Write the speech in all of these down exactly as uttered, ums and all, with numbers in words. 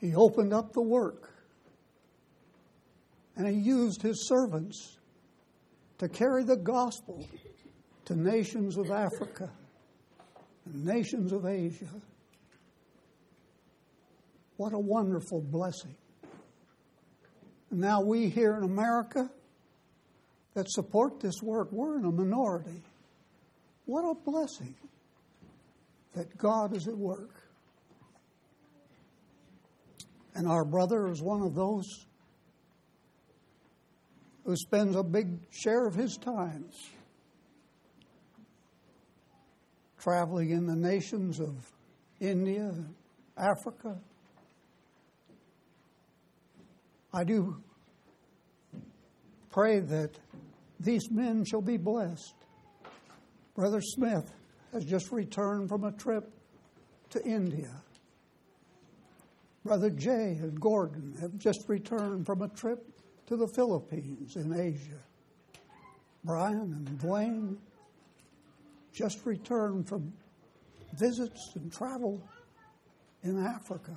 He opened up the work. And he used his servants to carry the gospel to nations of Africa and nations of Asia. What a wonderful blessing. And now we here in America that support this work, we're in a minority. What a blessing that God is at work. And our brother is one of those who spends a big share of his time traveling in the nations of India, Africa. I do pray that these men shall be blessed. Brother Smith has just returned from a trip to India. Brother Jay and Gordon have just returned from a trip to the Philippines in Asia. Brian and Dwayne just returned from visits and travel in Africa.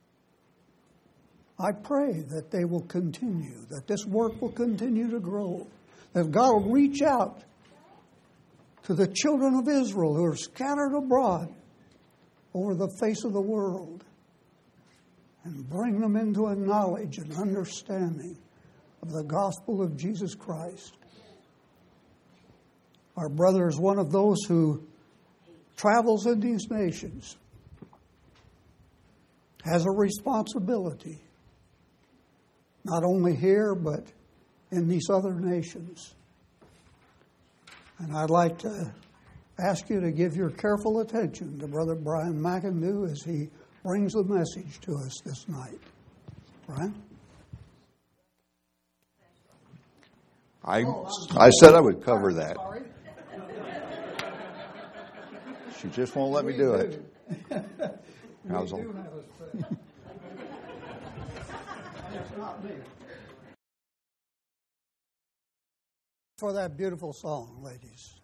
I pray that they will continue, that this work will continue to grow, that God will reach out to the children of Israel who are scattered abroad over the face of the world and bring them into a knowledge and understanding of the gospel of Jesus Christ. Our brother is one of those who travels in these nations, has a responsibility, not only here, but in these other nations. And I'd like to ask you to give your careful attention to Brother Brian McIndoe as he brings the message to us this night. Brian? I, I said I would cover that. She just won't let me do it. I was all... For that beautiful song, ladies.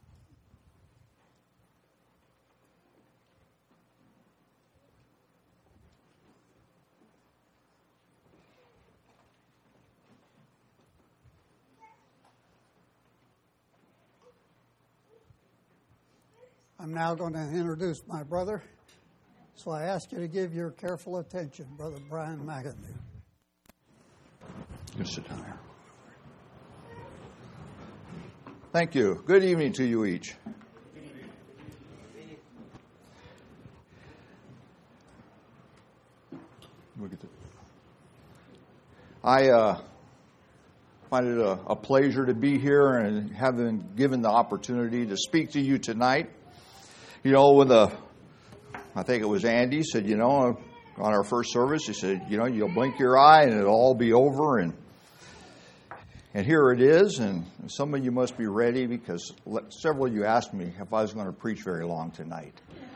I'm now going to introduce my brother, so I ask you to give your careful attention, Brother Brian McIndoe. You sit down here. Thank you. Good evening to you each. Look at this. I uh, find it a, a pleasure to be here and have been given the opportunity to speak to you tonight. You know, when the, I think it was Andy said, you know, on our first service, he said, you know, you'll blink your eye and it'll all be over. And and here it is. And some of you must be ready because several of you asked me if I was going to preach very long tonight.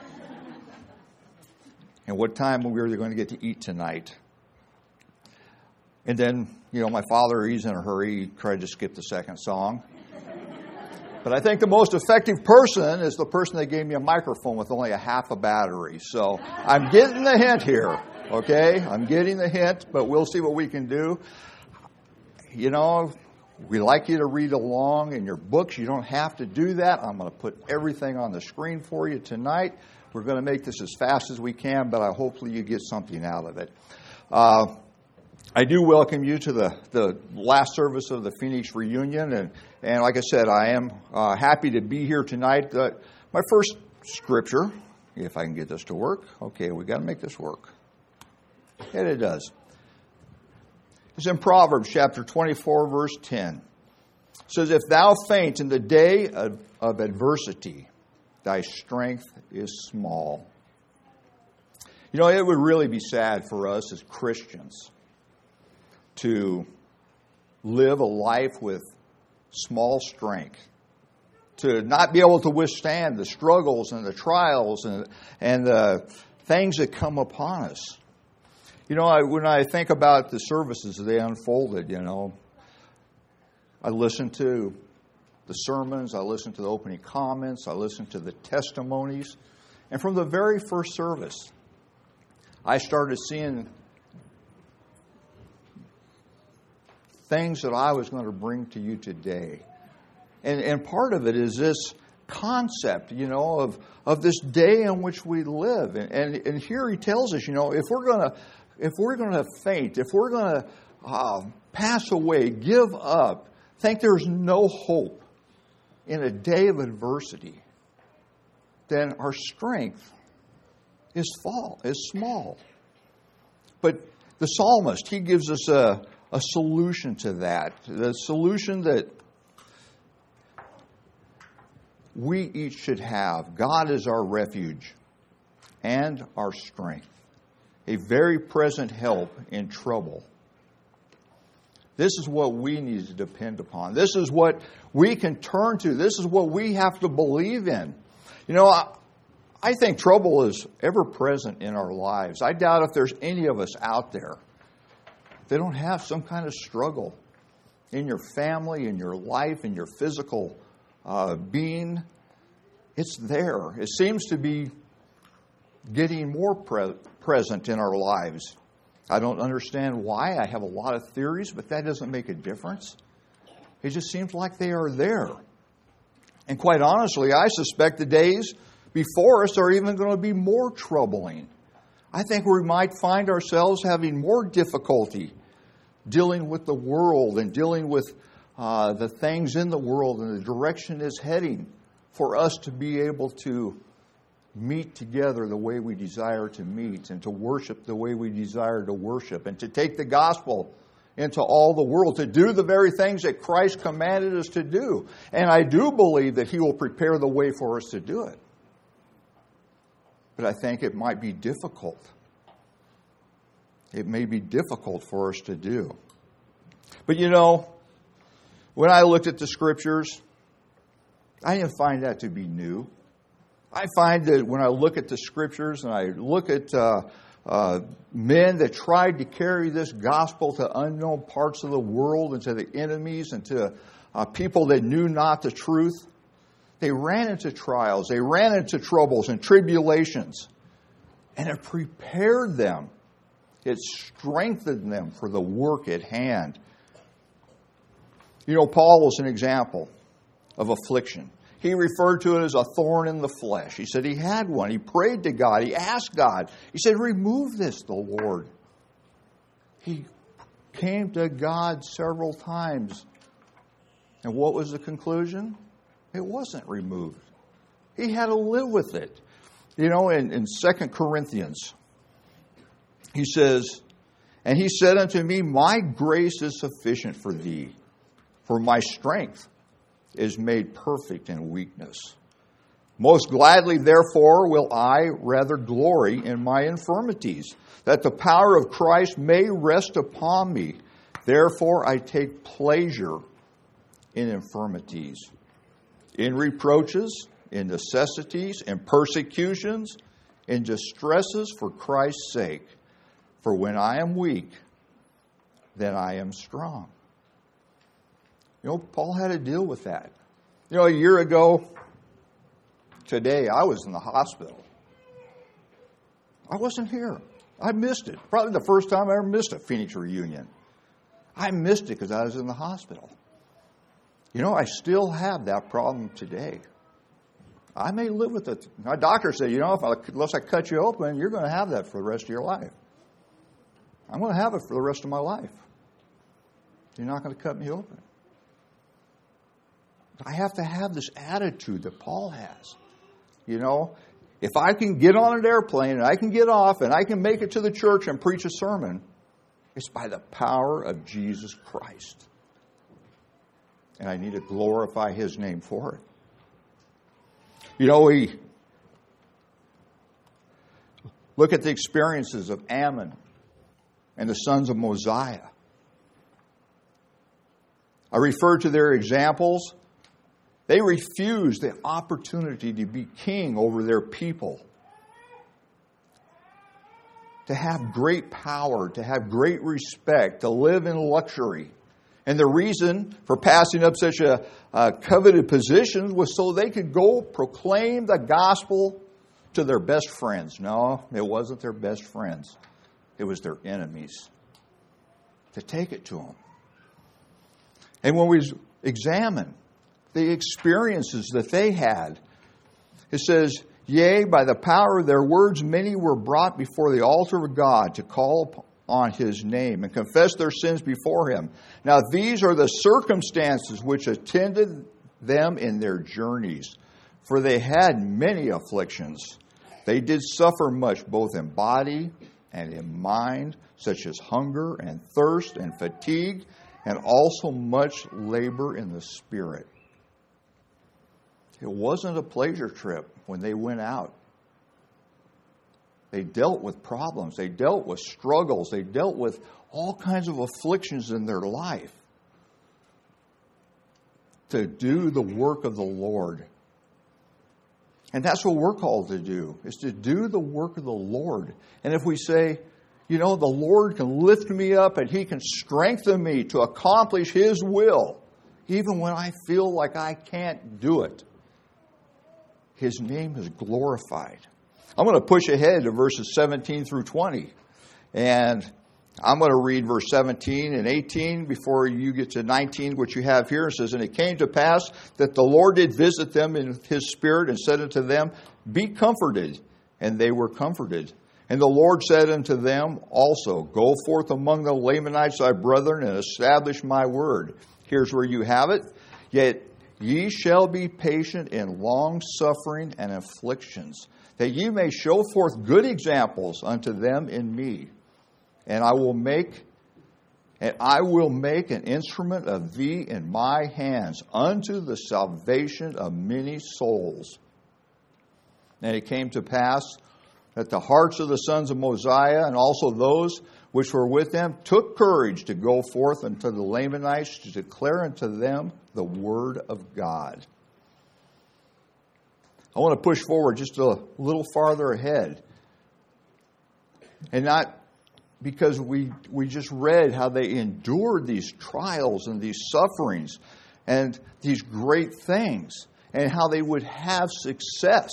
And what time we were going to get to eat tonight. And then, you know, my father, he's in a hurry. He tried to skip the second song. But I think the most effective person is the person that gave me a microphone with only a half a battery. So I'm getting the hint here, okay? I'm getting the hint, but we'll see what we can do. You know, we like you to read along in your books. You don't have to do that. I'm going to put everything on the screen for you tonight. We're going to make this as fast as we can, but I hopefully you get something out of it. Uh, I do welcome you to the, the last service of the Phoenix reunion, and, and like I said, I am uh, happy to be here tonight. Uh, my first scripture, if I can get this to work. Okay, we got to make this work. And it does. It's in Proverbs chapter twenty-four, verse ten. It says, "If thou faint in the day of, of adversity, thy strength is small." You know, it would really be sad for us as Christians to live a life with small strength, to not be able to withstand the struggles and the trials and and the things that come upon us. You know, I, when I think about the services as they unfolded, you know, I listen to the sermons, I listen to the opening comments, I listen to the testimonies, and from the very first service, I started seeing things that I was going to bring to you today. And, and part of it is this concept, you know, of, of this day in which we live. And, and, and here he tells us, you know, if we're going to if we're going to faint, if we're going to uh, pass away, give up, think there's no hope in a day of adversity, then our strength is fall, is small. But the psalmist, he gives us a, a solution to that. The solution that we each should have. God is our refuge and our strength, a very present help in trouble. This is what we need to depend upon. This is what we can turn to. This is what we have to believe in. You know, I, I think trouble is ever present in our lives. I doubt if there's any of us out there that don't have some kind of struggle in your family, in your life, in your physical uh, being. It's there. It seems to be getting more pre- present in our lives. I don't understand why. I have a lot of theories, but that doesn't make a difference. It just seems like they are there. And quite honestly, I suspect the days before us are even going to be more troubling. I think we might find ourselves having more difficulty dealing with the world and dealing with uh, the things in the world and the direction it's heading for us to be able to meet together the way we desire to meet and to worship the way we desire to worship and to take the gospel into all the world, to do the very things that Christ commanded us to do. And I do believe that He will prepare the way for us to do it. But I think it might be difficult. It may be difficult for us to do. But you know, when I looked at the Scriptures, I didn't find that to be new. I find that when I look at the Scriptures and I look at uh, uh, men that tried to carry this gospel to unknown parts of the world and to the enemies and to uh, people that knew not the truth, they ran into trials, they ran into troubles and tribulations, and it prepared them. It strengthened them for the work at hand. You know, Paul was an example of affliction. He referred to it as a thorn in the flesh. He said he had one. He prayed to God. He asked God. He said, remove this, the Lord. He came to God several times. And what was the conclusion? It wasn't removed. He had to live with it. You know, in, in Second Corinthians, he says, and he said unto me, my grace is sufficient for thee, for my strength is made perfect in weakness. Most gladly, therefore, will I rather glory in my infirmities, that the power of Christ may rest upon me. Therefore, I take pleasure in infirmities, in reproaches, in necessities, in persecutions, in distresses for Christ's sake. For when I am weak, then I am strong. You know, Paul had to deal with that. You know, a year ago today, I was in the hospital. I wasn't here. I missed it. Probably the first time I ever missed a Phoenix reunion. I missed it because I was in the hospital. You know, I still have that problem today. I may live with it. My doctor said, you know, if I, unless I cut you open, you're going to have that for the rest of your life. I'm going to have it for the rest of my life. You're not going to cut me open. I have to have this attitude that Paul has. You know, if I can get on an airplane and I can get off and I can make it to the church and preach a sermon, it's by the power of Jesus Christ. And I need to glorify His name for it. You know, we look at the experiences of Ammon and the sons of Mosiah. I refer to their examples. They refused the opportunity to be king over their people, to have great power, to have great respect, to live in luxury. And the reason for passing up such a, a coveted position was so they could go proclaim the gospel to their best friends. No, it wasn't their best friends. It was their enemies. To take it to them. And when we examine the experiences that they had, it says, yea, by the power of their words, many were brought before the altar of God to call on his name and confess their sins before him. Now these are the circumstances which attended them in their journeys, for they had many afflictions. They did suffer much, both in body and in mind, such as hunger and thirst and fatigue, and also much labor in the spirit. It wasn't a pleasure trip when they went out. They dealt with problems. They dealt with struggles. They dealt with all kinds of afflictions in their life to do the work of the Lord. And that's what we're called to do, is to do the work of the Lord. And if we say, you know, the Lord can lift me up and he can strengthen me to accomplish his will, even when I feel like I can't do it, his name is glorified. I'm going to push ahead to verses seventeen through twenty. And I'm going to read verse seventeen and eighteen before you get to nineteen, which you have here. It says, and it came to pass that the Lord did visit them in his spirit and said unto them, be comforted. And they were comforted. And the Lord said unto them also, go forth among the Lamanites thy brethren and establish my word. Here's where you have it. Yet ye shall be patient in long suffering and afflictions, that ye may show forth good examples unto them in me. And I will make and I will make an instrument of thee in my hands unto the salvation of many souls. And it came to pass that the hearts of the sons of Mosiah and also those which were with them took courage to go forth unto the Lamanites to declare unto them the word of God. I want to push forward just a little farther ahead. And not because we we just read how they endured these trials and these sufferings and these great things and how they would have success.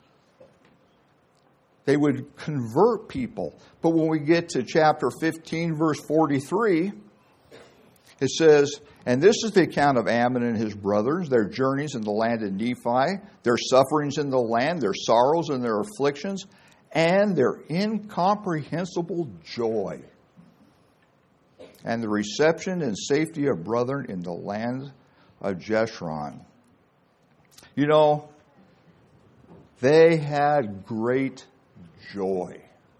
They would convert people. But when we get to chapter fifteen, verse forty-three, it says, and this is the account of Ammon and his brothers, their journeys in the land of Nephi, their sufferings in the land, their sorrows and their afflictions, and their incomprehensible joy, and the reception and safety of brethren in the land of Jeshurun. You know, they had great joy.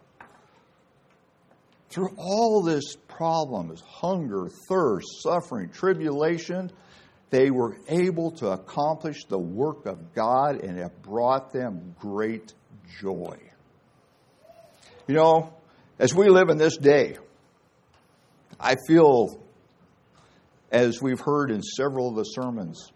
Through all this problems, hunger, thirst, suffering, tribulation, they were able to accomplish the work of God, and it brought them great joy. You know, as we live in this day, I feel, as we've heard in several of the sermons,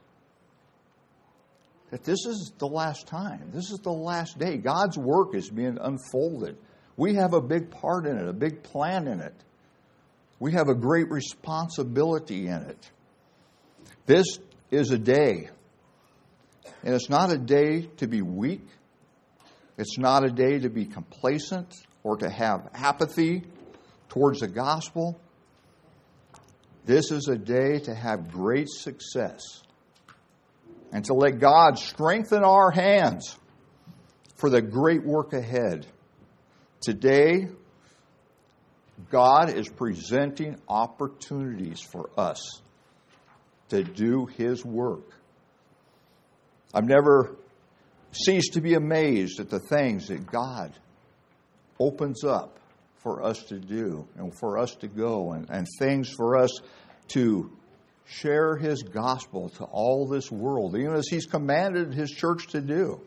that this is the last time. This is the last day. God's work is being unfolded. We have a big part in it, a big plan in it. We have a great responsibility in it. This is a day. And it's not a day to be weak. It's not a day to be complacent or to have apathy towards the gospel. This is a day to have great success and to let God strengthen our hands for the great work ahead. Today, God is presenting opportunities for us to do His work. I've never ceased to be amazed at the things that God opens up for us to do and for us to go and, and things for us to share His gospel to all this world, even as He's commanded His church to do.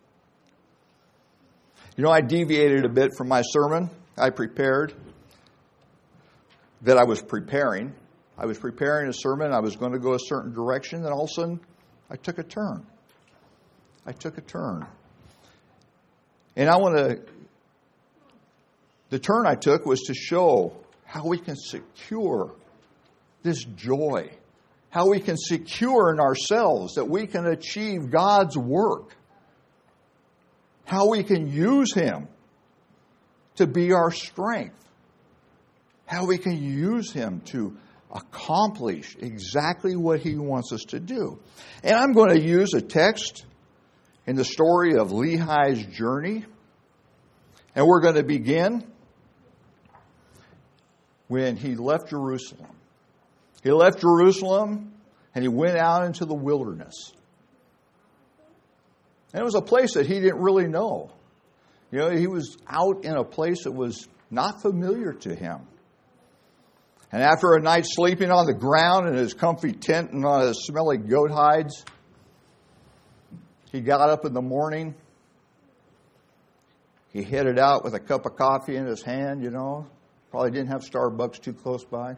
You know, I deviated a bit from my sermon. I prepared that I was preparing. I was preparing a sermon. I was going to go a certain direction, and all of a sudden, I took a turn. I took a turn. And I want to, the turn I took was to show how we can secure this joy, how we can secure in ourselves that we can achieve God's work, how we can use Him to be our strength, how we can use Him to accomplish exactly what He wants us to do. And I'm going to use a text in the story of Lehi's journey. And we're going to begin when he left Jerusalem. He left Jerusalem and he went out into the wilderness. And it was a place that he didn't really know. You know, he was out in a place that was not familiar to him. And after a night sleeping on the ground in his comfy tent and on his smelly goat hides, he got up in the morning. He headed out with a cup of coffee in his hand, you know. Probably didn't have Starbucks too close by.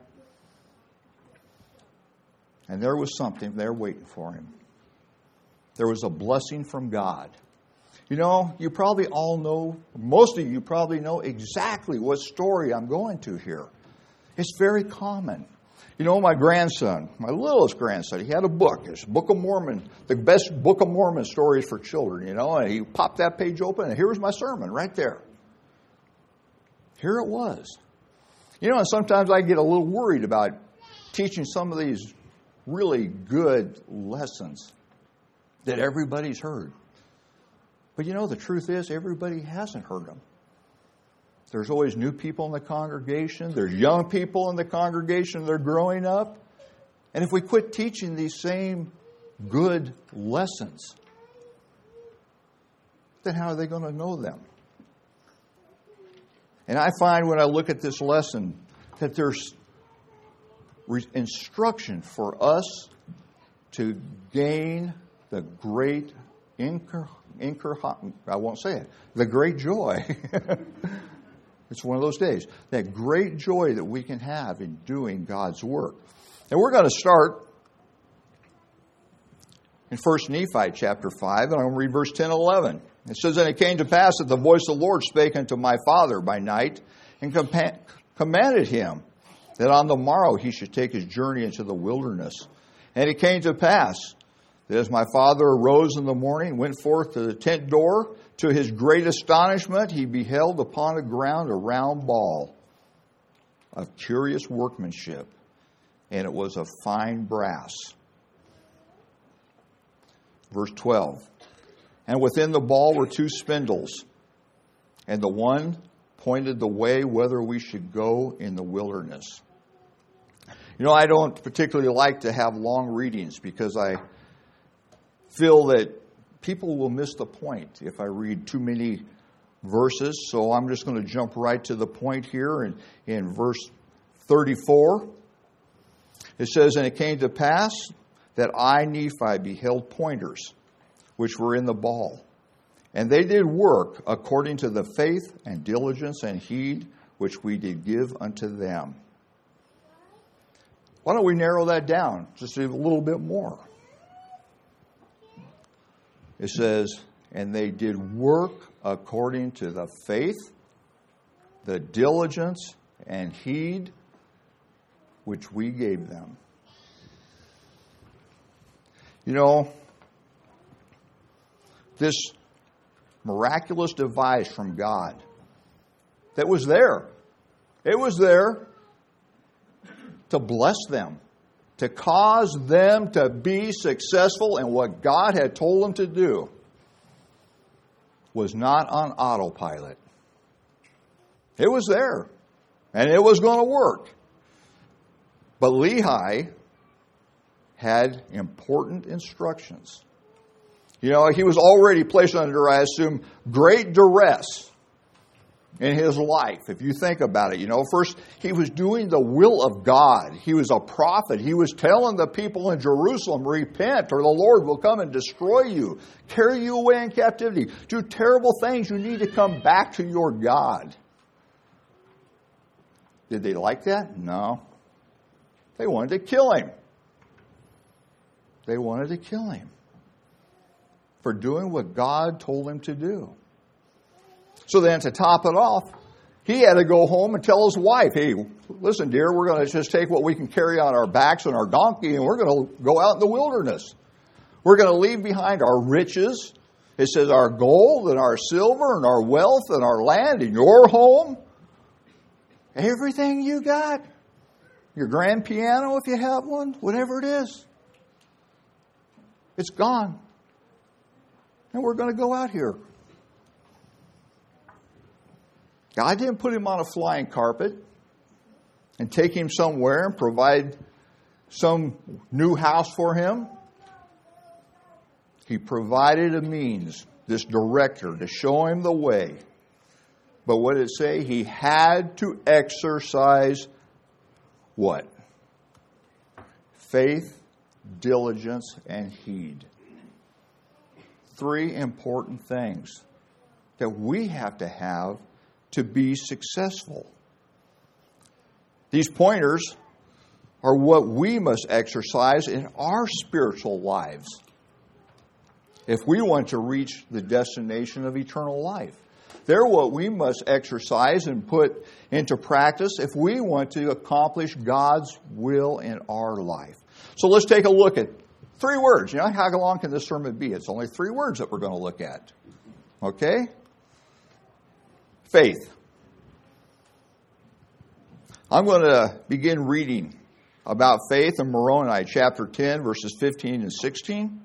And there was something there waiting for him. There was a blessing from God. You know, you probably all know, most of you probably know exactly what story I'm going to here. It's very common. You know, my grandson, my littlest grandson, he had a book. It's Book of Mormon, the best Book of Mormon stories for children, you know. And he popped that page open, and here was my sermon right there. Here it was. You know, and sometimes I get a little worried about teaching some of these really good lessons that everybody's heard. But you know, the truth is, everybody hasn't heard them. There's always new people in the congregation. There's young people in the congregation. They're growing up. And if we quit teaching these same good lessons, then how are they going to know them? And I find when I look at this lesson that there's instruction for us to gain the great incur, incur, I won't say it, the great joy. It's one of those days. That great joy that we can have in doing God's work. And we're going to start in First Nephi chapter five, and I'm going to read verse ten and eleven. It says, "And it came to pass that the voice of the Lord spake unto my father by night, and compa- commanded him that on the morrow he should take his journey into the wilderness. And it came to pass that as my father arose in the morning, went forth to the tent door, to his great astonishment, he beheld upon the ground a round ball of curious workmanship, and it was of fine brass." Verse twelve. "And within the ball were two spindles, and the one pointed the way whether we should go in the wilderness." You know, I don't particularly like to have long readings because I feel that people will miss the point if I read too many verses. So I'm just going to jump right to the point here in, in verse thirty-four. It says, "And it came to pass that I, Nephi, beheld pointers, which were in the ball. And they did work according to the faith and diligence and heed which we did give unto them." Why don't we narrow that down just a little bit more? It says, "And they did work according to the faith, the diligence, and heed which we gave them." You know, this miraculous device from God that was there, it was there to bless them, to cause them to be successful in what God had told them to do, was not on autopilot. It was there, and it was going to work. But Lehi had important instructions. You know, he was already placed under, I assume, great duress in his life. If you think about it, you know, first he was doing the will of God. He was a prophet. He was telling the people in Jerusalem, "Repent, or the Lord will come and destroy you, carry you away in captivity, do terrible things. You need to come back to your God." Did they like that? No. They wanted to kill him. They wanted to kill him for doing what God told him to do. So then, to top it off, he had to go home and tell his wife, "Hey, listen, dear, we're going to just take what we can carry on our backs and our donkey, and we're going to go out in the wilderness. We're going to leave behind our riches." It says our gold and our silver and our wealth and our land and your home. Everything you got. your grand piano if you have one, whatever it is. It's gone. And we're going to go out here. God didn't put him on a flying carpet and take him somewhere and provide some new house for him. He provided a means, this director, to show him the way. But what did it say? He had to exercise what? Faith, diligence, and heed. Three important things that we have to have to be successful. These pointers are what we must exercise in our spiritual lives if we want to reach the destination of eternal life. They're what we must exercise and put into practice if we want to accomplish God's will in our life. So let's take a look at three words. You know, how long can this sermon be? It's only three words that we're going to look at. Okay? Faith. I'm going to begin reading about faith in Moroni chapter ten, verses fifteen and sixteen.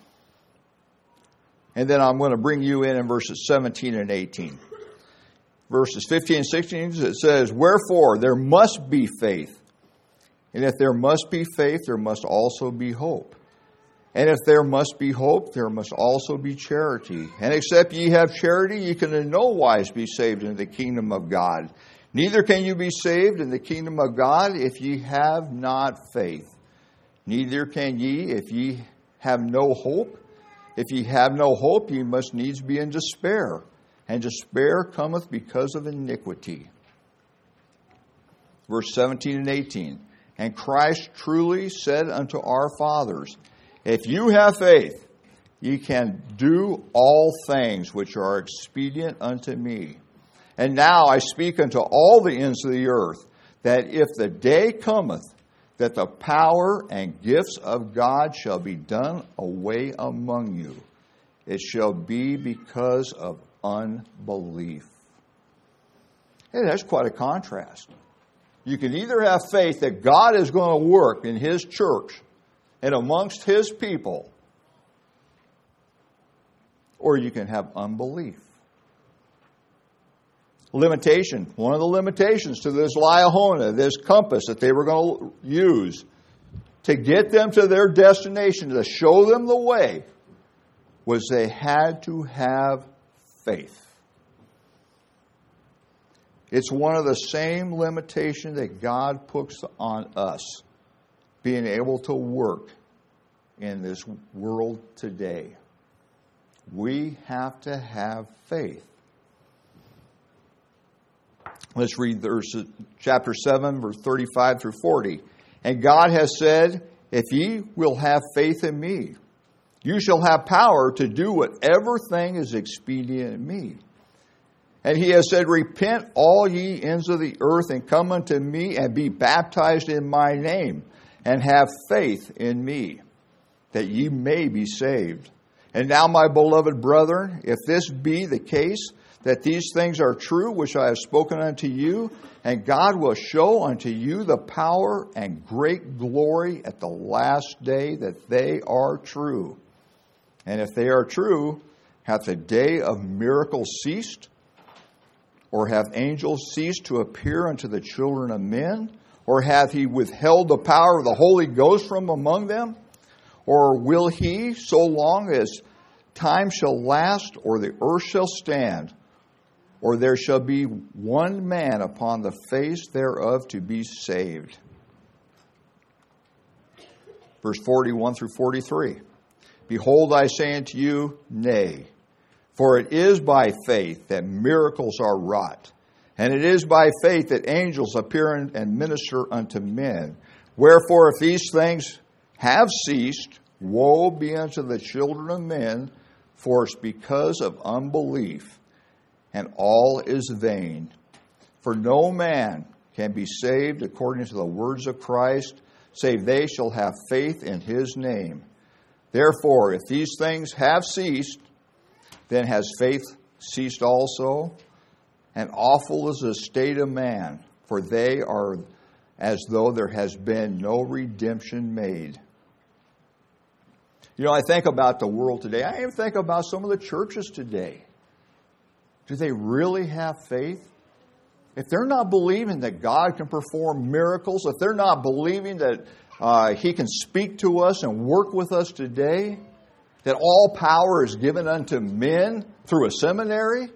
And then I'm going to bring you in in verses seventeen and eighteen. Verses fifteen and sixteen, it says, "Wherefore there must be faith. And if there must be faith, there must also be hope. And if there must be hope, there must also be charity. And except ye have charity, ye can in no wise be saved in the kingdom of God. Neither can you be saved in the kingdom of God if ye have not faith. Neither can ye if ye have no hope. If ye have no hope, ye must needs be in despair. And despair cometh because of iniquity." Verse seventeen and eighteen. "And Christ truly said unto our fathers, If you have faith, ye can do all things which are expedient unto me. And now I speak unto all the ends of the earth, that if the day cometh, that the power and gifts of God shall be done away among you, it shall be because of unbelief." Hey, that's quite a contrast. You can either have faith that God is going to work in His church and amongst His people, or you can have unbelief. Limitation. One of the limitations to this Liahona, this compass that they were going to use to get them to their destination, to show them the way, was they had to have faith. It's one of the same limitations that God puts on us, being able to work in this world today. We have to have faith. Let's read verses, chapter seven, verse thirty-five through forty. "And God has said, If ye will have faith in me, you shall have power to do whatever thing is expedient in me. And He has said, Repent all ye ends of the earth, and come unto me, and be baptized in my name, and have faith in me, that ye may be saved. And now, my beloved brethren, if this be the case, that these things are true, which I have spoken unto you, and God will show unto you the power and great glory at the last day, that they are true. And if they are true, hath the day of miracles ceased? Or have angels ceased to appear unto the children of men? Or hath He withheld the power of the Holy Ghost from among them? Or will He, so long as time shall last, or the earth shall stand, or there shall be one man upon the face thereof to be saved?" Verse forty-one through forty-three. "Behold, I say unto you, Nay. For it is by faith that miracles are wrought, and it is by faith that angels appear and minister unto men. Wherefore, if these things have ceased, woe be unto the children of men, for it's because of unbelief, and all is vain. For no man can be saved according to the words of Christ, save they shall have faith in His name. Therefore, if these things have ceased, then has faith ceased also? And awful is the state of man, for they are as though there has been no redemption made. You know, I think about the world today. I even think about some of the churches today. Do they really have faith? If they're not believing that God can perform miracles, if they're not believing that uh, He can speak to us and work with us today, that all power is given unto men through a seminary,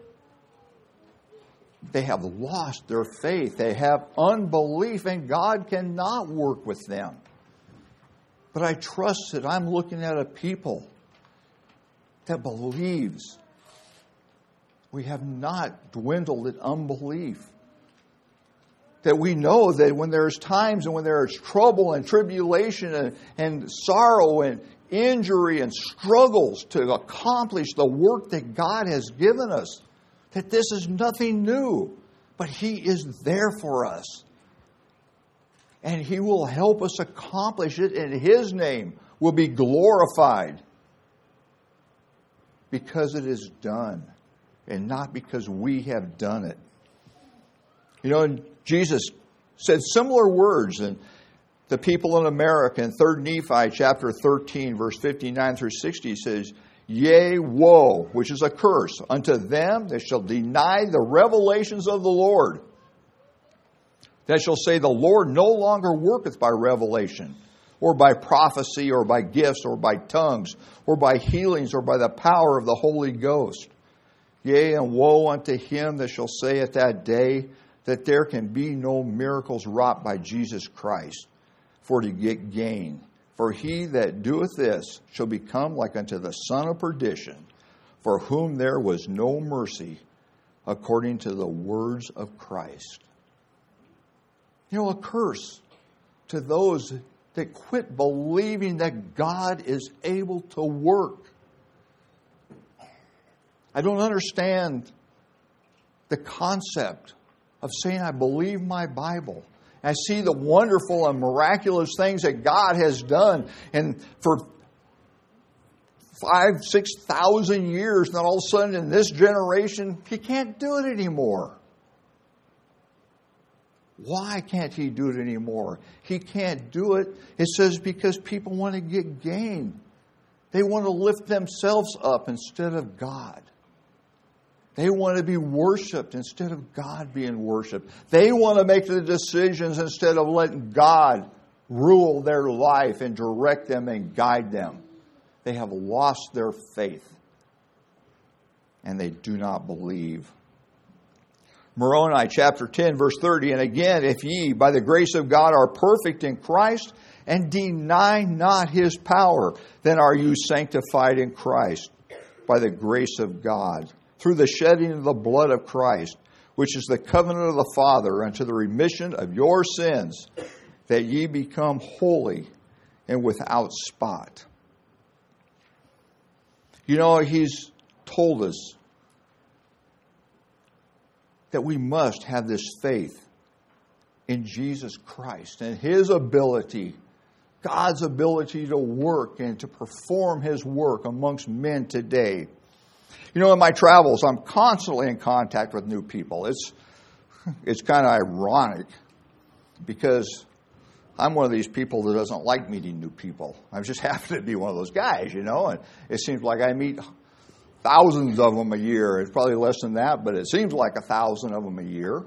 they have lost their faith. They have unbelief, and God cannot work with them. But I trust that I'm looking at a people that believes. We have not dwindled in unbelief. That we know that when there's times and when there is trouble and tribulation and, and sorrow and injury and struggles to accomplish the work that God has given us, that this is nothing new, but He is there for us. And He will help us accomplish it, and His name will be glorified because it is done and not because we have done it. You know, Jesus said similar words in the people in America in Third Nephi chapter thirteen, verse fifty-nine through sixty. He says, Yea, woe, which is a curse, unto them that shall deny the revelations of the Lord. That shall say, the Lord no longer worketh by revelation, or by prophecy, or by gifts, or by tongues, or by healings, or by the power of the Holy Ghost. Yea, and woe unto him that shall say at that day that there can be no miracles wrought by Jesus Christ, for to get gain. For he that doeth this shall become like unto the son of perdition, for whom there was no mercy, according to the words of Christ. You know, a curse to those that quit believing that God is able to work. I don't understand the concept of saying, I believe my Bible. I see the wonderful and miraculous things that God has done. And for five, six thousand years, and then all of a sudden in this generation, He can't do it anymore. Why can't He do it anymore? He can't do it, it says, because people want to get gain. They want to lift themselves up instead of God. They want to be worshiped instead of God being worshiped. They want to make the decisions instead of letting God rule their life and direct them and guide them. They have lost their faith, and they do not believe. Moroni chapter ten, verse thirty, and again, if ye by the grace of God are perfect in Christ, and deny not His power, then are you sanctified in Christ by the grace of God, through the shedding of the blood of Christ, which is the covenant of the Father unto the remission of your sins, that ye become holy and without spot. You know, He's told us that we must have this faith in Jesus Christ and His ability, God's ability to work and to perform His work amongst men today. You know, in my travels, I'm constantly in contact with new people. It's it's kind of ironic because I'm one of these people that doesn't like meeting new people. I just happen to be one of those guys, you know, and it seems like I meet thousands of them a year. It's probably less than that, but it seems like a thousand of them a year.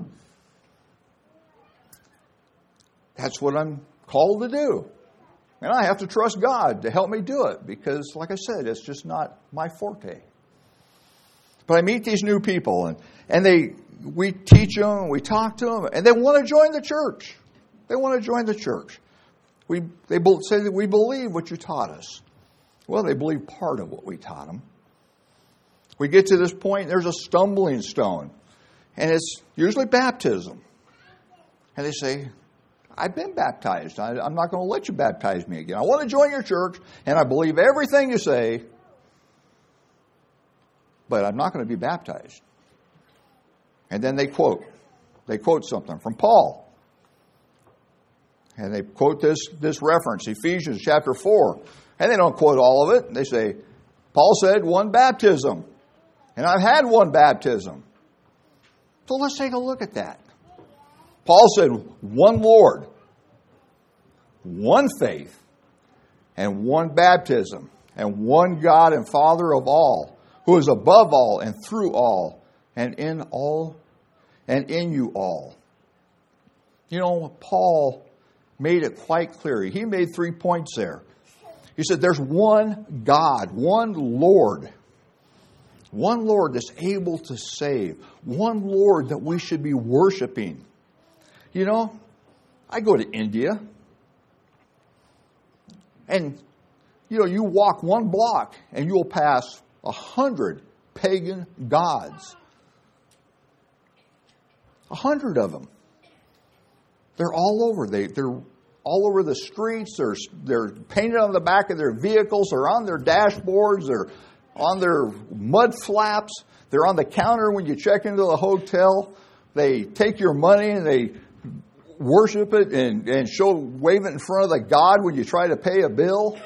That's what I'm called to do. And I have to trust God to help me do it because, like I said, it's just not my forte. But I meet these new people, and, and they we teach them, and we talk to them, and they want to join the church. They want to join the church. We They say that we believe what you taught us. Well, they believe part of what we taught them. We get to this point, there's a stumbling stone, and it's usually baptism. And they say, I've been baptized. I, I'm not going to let you baptize me again. I want to join your church, and I believe everything you say, but I'm not going to be baptized. And then they quote. They quote something from Paul. And they quote this, this reference, Ephesians chapter four. And they don't quote all of it. They say, Paul said one baptism. And I've had one baptism. So let's take a look at that. Paul said one Lord. one faith, and one baptism, and one God and Father of all, who is above all and through all, and in all, and in you all. You know, Paul made it quite clear. He made three points there. He said there's one God, one Lord. One Lord that's able to save. One Lord that we should be worshiping. You know, I go to India. And, you know, you walk one block and you'll pass a hundred pagan gods. A hundred of them. They're all over. They, they're all over the streets. They're, they're painted on the back of their vehicles. They're on their dashboards. They're on their mud flaps. They're on the counter when you check into the hotel. They take your money and they worship it and, and show, wave it in front of the God when you try to pay a bill.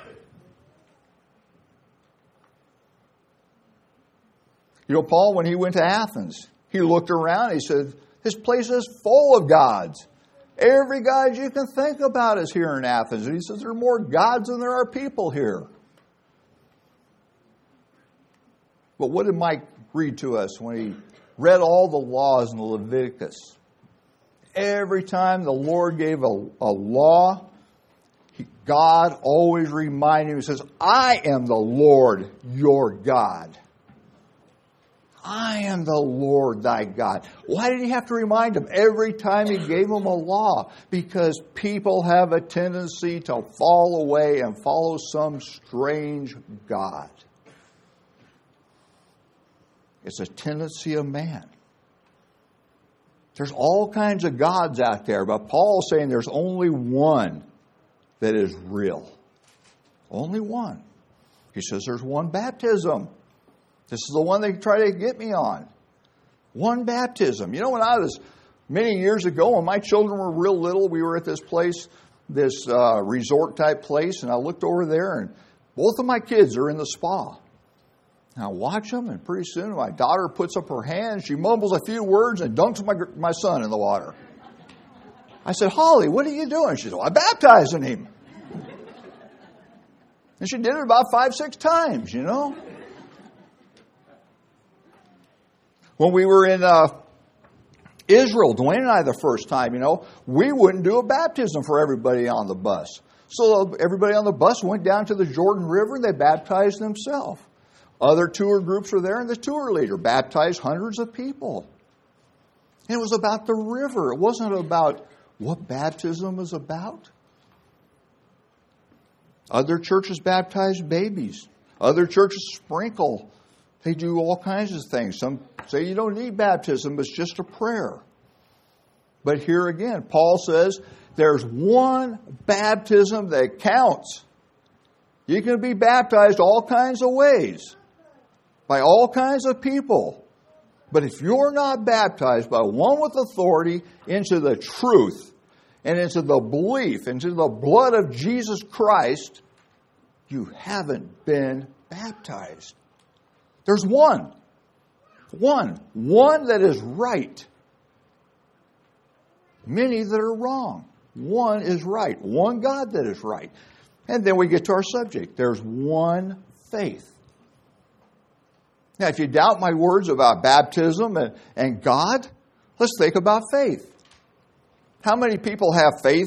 You know, Paul, when he went to Athens, he looked around and he said, this place is full of gods. Every god you can think about is here in Athens. And he says, there are more gods than there are people here. But what did Mike read to us when he read all the laws in Leviticus? Every time the Lord gave a, a law, he, God always reminded him, he says, I am the Lord your God. I am the Lord thy God. Why did he have to remind him every time he gave him a law? Because people have a tendency to fall away and follow some strange God. It's a tendency of man. There's all kinds of gods out there, but Paul's saying there's only one that is real. Only one. He says there's one baptism. This is the one they try to get me on. One baptism. You know, when I was, many years ago, when my children were real little, we were at this place, this uh, resort type place, and I looked over there, and both of my kids are in the spa. And I watch them, and pretty soon my daughter puts up her hand, she mumbles a few words, and dunks my, my son in the water. I said, Holly, what are you doing? She said, well, I'm baptizing him. And she did it about five, six times, you know. When we were in uh, Israel, Dwayne and I the first time, you know, we wouldn't do a baptism for everybody on the bus. So everybody on the bus went down to the Jordan River and they baptized themselves. Other tour groups were there and the tour leader baptized hundreds of people. And it was about the river. It wasn't about what baptism is about. Other churches baptize babies. Other churches sprinkle. They do all kinds of things. Some say you don't need baptism, it's just a prayer. But here again, Paul says there's one baptism that counts. You can be baptized all kinds of ways, by all kinds of people. But if you're not baptized by one with authority into the truth and into the belief, into the blood of Jesus Christ, you haven't been baptized. There's one. One. One that is right. Many that are wrong. One is right. One God that is right. And then we get to our subject. There's one faith. Now, if you doubt my words about baptism and, and God, let's think about faith. How many people have faith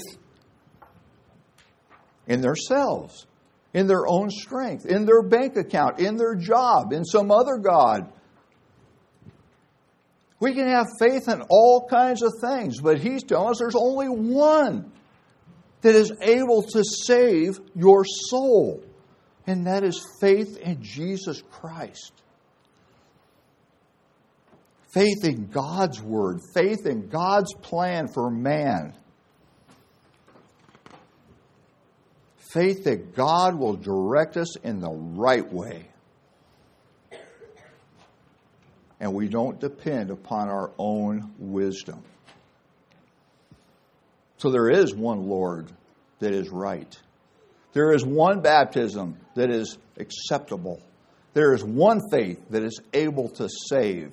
in themselves? In their own strength, in their bank account, in their job, in some other God. We can have faith in all kinds of things, but he's telling us there's only one that is able to save your soul, and that is faith in Jesus Christ. Faith in God's Word, faith in God's plan for man. Faith that God will direct us in the right way. And we don't depend upon our own wisdom. So there is one Lord that is right. There is one baptism that is acceptable. There is one faith that is able to save.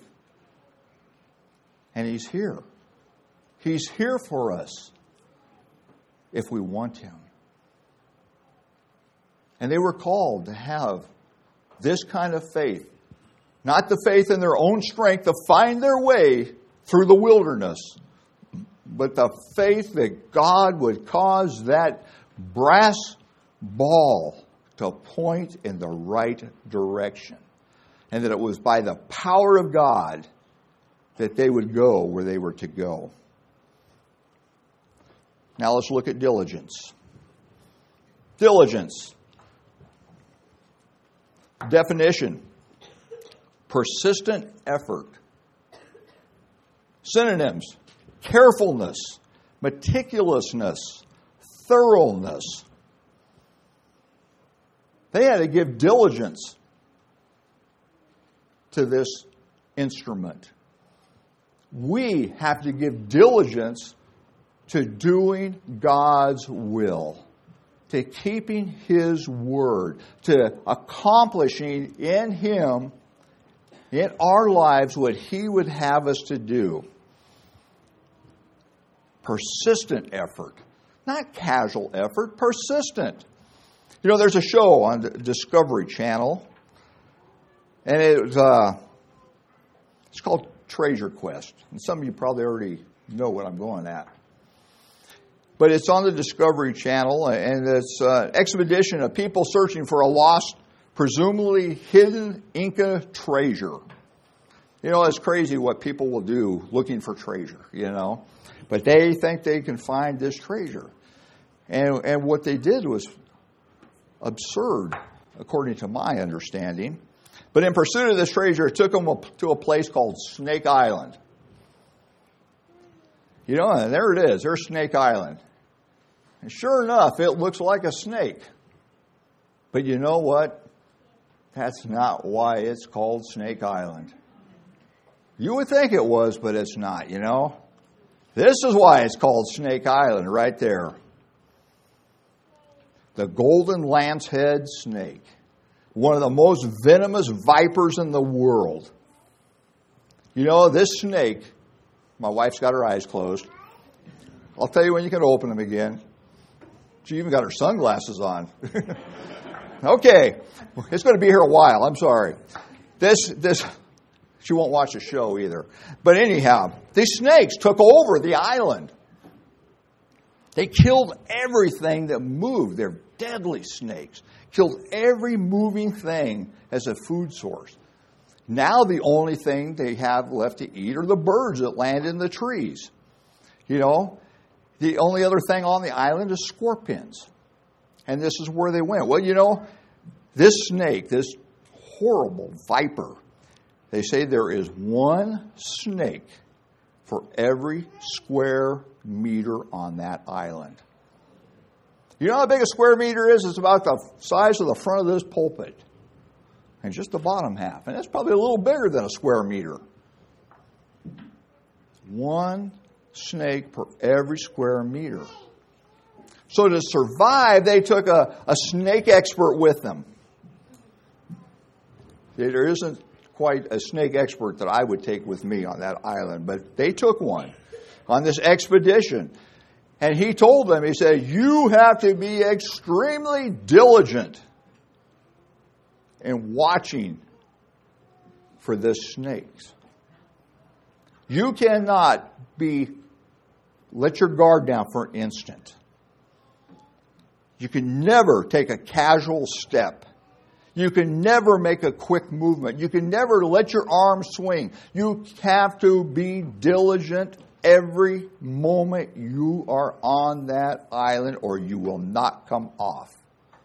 And He's here. He's here for us. if we want Him. And they were called to have this kind of faith. Not the faith in their own strength to find their way through the wilderness, but the faith that God would cause that brass ball to point in the right direction. And that it was by the power of God that they would go where they were to go. Now let's look at diligence. Diligence. Definition. Persistent effort. Synonyms. Carefulness, meticulousness, thoroughness. They had to give diligence to this instrument. We have to give diligence to doing God's will, to keeping His word, to accomplishing in Him, in our lives, what He would have us to do. Persistent effort. Not casual effort, persistent. You know, there's a show on the Discovery Channel, and it, uh, it's called Treasure Quest. And some of you probably already know what I'm going at. But it's on the Discovery Channel, and it's an expedition of people searching for a lost, presumably hidden Inca treasure. You know, it's crazy what people will do looking for treasure, you know. But they think they can find this treasure. And, and what they did was absurd, according to my understanding. But in pursuit of this treasure, it took them to a place called Snake Island. You know, and there it is. There's Snake Island. And sure enough, it looks like a snake. But you know what? That's not why it's called Snake Island. You would think it was, but it's not, you know. This is why it's called Snake Island right there. The golden lancehead snake. One of the most venomous vipers in the world. You know, this snake, my wife's got her eyes closed. I'll tell you when you can open them again. She even got her sunglasses on. Okay. It's going to be here a while. I'm sorry. This, this... She won't watch the show either. But anyhow, these snakes took over the island. They killed everything that moved. They're deadly snakes. Killed every moving thing as a food source. Now the only thing they have left to eat are the birds that land in the trees. You know, the only other thing on the island is scorpions. And this is where they went. Well, you know, this snake, this horrible viper, they say there is one snake for every square meter on that island. You know how big a square meter is? It's about the size of the front of this pulpit. And just the bottom half. And that's probably a little bigger than a square meter. One snake per every square meter. So to survive, they took a, a snake expert with them. There isn't quite a snake expert that I would take with me on that island, but they took one on this expedition. And he told them, he said, you have to be extremely diligent in watching for this snakes. You cannot be, let your guard down for an instant. You can never take a casual step. You can never make a quick movement. You can never let your arms swing. You have to be diligent every moment you are on that island, or you will not come off.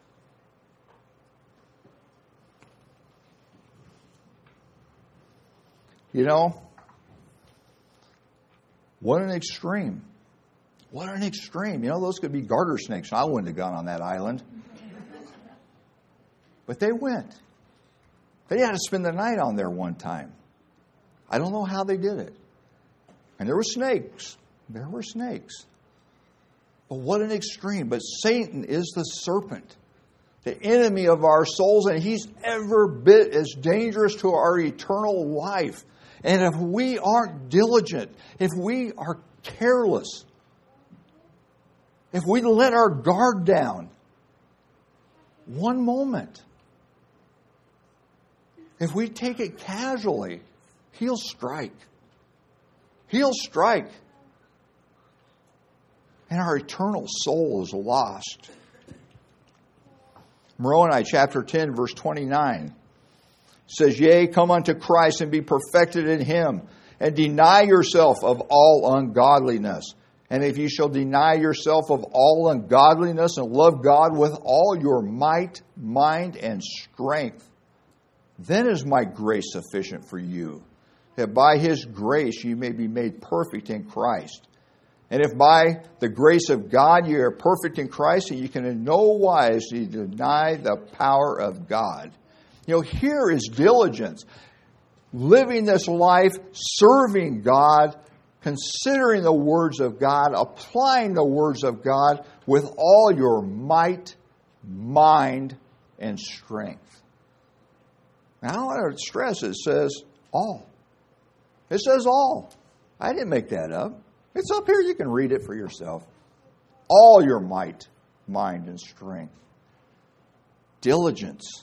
You know, what an extreme. What an extreme. You know, those could be garter snakes. I wouldn't have gone on that island. But they went. They had to spend the night on there one time. I don't know how they did it. And there were snakes. There were snakes. But what an extreme. But Satan is the serpent, the enemy of our souls, and he's every bit as dangerous to our eternal life. And if we aren't diligent, if we are careless, if we let our guard down one moment, if we take it casually, He'll strike. He'll strike. And our eternal soul is lost. Moroni chapter ten, verse twenty-nine says, Yea, come unto Christ and be perfected in Him, and deny yourself of all ungodliness. And if you shall deny yourself of all ungodliness and love God with all your might, mind, and strength, then is my grace sufficient for you, that by His grace you may be made perfect in Christ. And if by the grace of God you are perfect in Christ, you can in no wise deny the power of God. You know, here is diligence. Living this life, serving God, considering the words of God, applying the words of God with all your might, mind, and strength. Now, I want to stress it says all. It says all. I didn't make that up. It's up here. You can read it for yourself. All your might, mind, and strength. Diligence.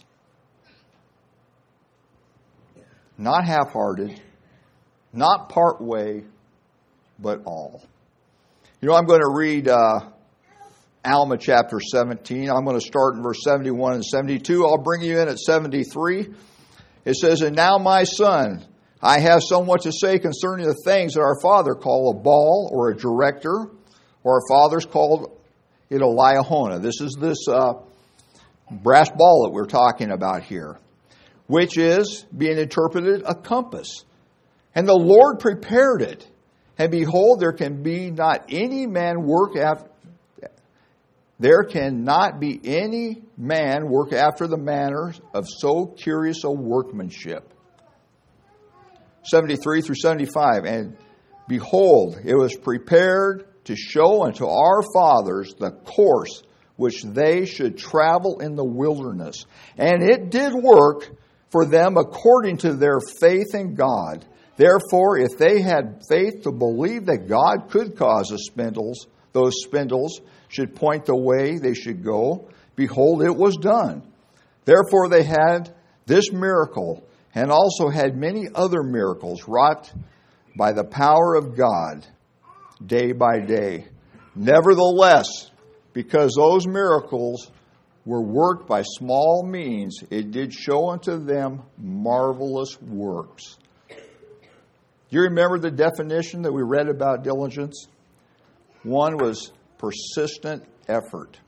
Not half-hearted. Not part way, but all. You know, I'm going to read uh, Alma chapter seventeen. I'm going to start in verse seventy-one and seventy-two. I'll bring you in at seventy-three. It says, And now, my son, I have somewhat to say concerning the things that our father called a ball or a director, or our fathers called it a liahona. This is this uh, brass ball that we're talking about here, which is, being interpreted, a compass. And the Lord prepared it. And behold, there can be not any man work after, there cannot be any man work after the manner of so curious a workmanship. seventy-three through seventy-five. And behold, it was prepared to show unto our fathers the course which they should travel in the wilderness. And it did work for them according to their faith in God. Therefore, if they had faith to believe that God could cause the spindles, those spindles should point the way they should go, behold, it was done. Therefore, they had this miracle, and also had many other miracles wrought by the power of God day by day. Nevertheless, because those miracles were worked by small means, it did show unto them marvelous works. Do you remember the definition that we read about diligence? One was persistent effort.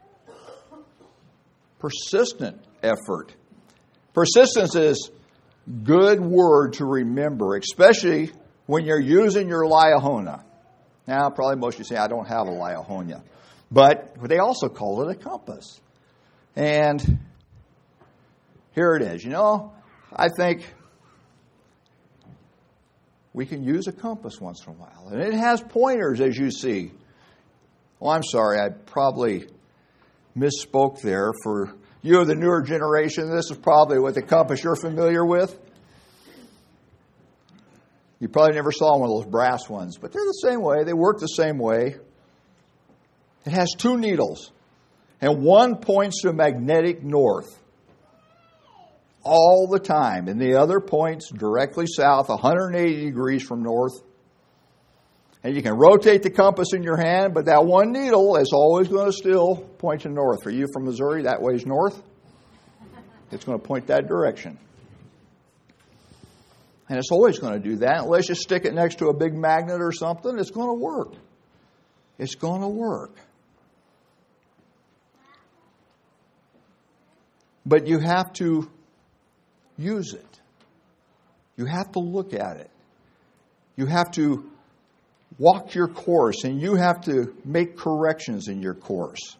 Persistent effort. Persistence is good word to remember, especially when you're using your liahona. Now, probably most of you say, I don't have a liahona. But they also call it a compass. And here it is. You know, I think we can use a compass once in a while. And it has pointers, as you see. Oh, I'm sorry, I probably misspoke there. For you of the newer generation, this is probably what the compass you're familiar with. You probably never saw one of those brass ones, but they're the same way. They work the same way. It has two needles, and one points to magnetic north all the time, and the other points directly south, one hundred eighty degrees from north. And you can rotate the compass in your hand, but that one needle is always going to still point to north. For you from Missouri, that way's north. It's going to point that direction. And it's always going to do that. Unless you stick it next to a big magnet or something, it's going to work. It's going to work. But you have to use it. You have to look at it. You have to walk your course, and you have to make corrections in your course.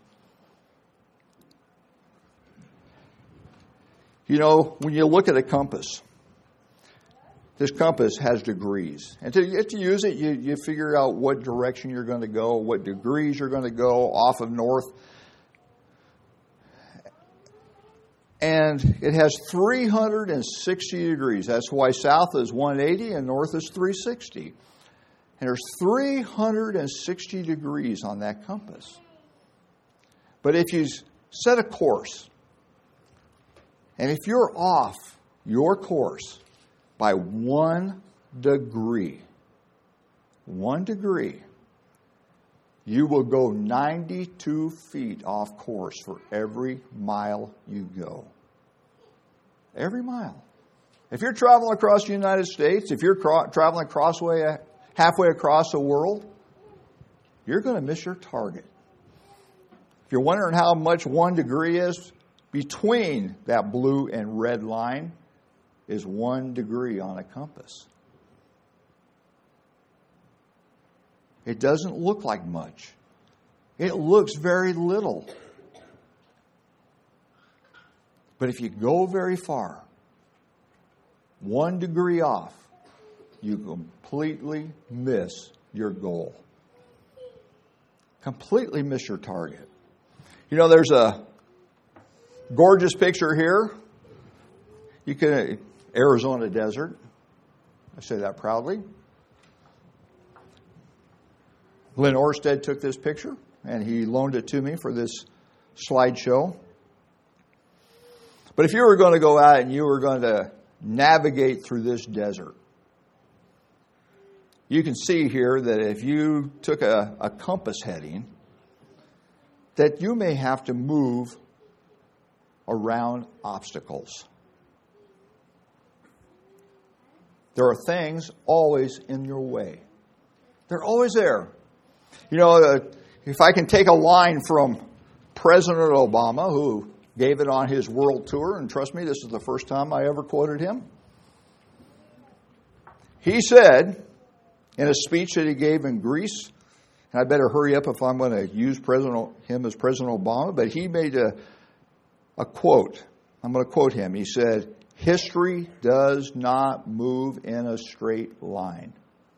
You know, when you look at a compass, this compass has degrees. And to get to use it, you, you figure out what direction you're going to go, what degrees you're going to go off of north. And it has three hundred sixty degrees. That's why south is one eighty and north is three sixty. And there's three hundred sixty degrees on that compass. But if you set a course, and if you're off your course by one degree, one degree, you will go ninety-two feet off course for every mile you go. Every mile. If you're traveling across the United States, if you're cro- traveling across way, halfway across the world, you're going to miss your target. If you're wondering how much one degree is, between that blue and red line is one degree on a compass. It doesn't look like much. It looks very little. But if you go very far, one degree off, you completely miss your goal. Completely miss your target. You know, there's a gorgeous picture here. You can, Arizona desert. I say that proudly. Glenn Orsted took this picture, and he loaned it to me for this slideshow. But if you were going to go out and you were going to navigate through this desert, you can see here that if you took a, a compass heading, that you may have to move around obstacles. There are things always in your way. They're always there. You know, uh, if I can take a line from President Obama, who gave it on his world tour, and trust me, this is the first time I ever quoted him. He said in a speech that he gave in Greece, and I better hurry up if I'm going to use President, him as President Obama, but he made a, a quote. I'm going to quote him. He said, "History does not move in a straight line."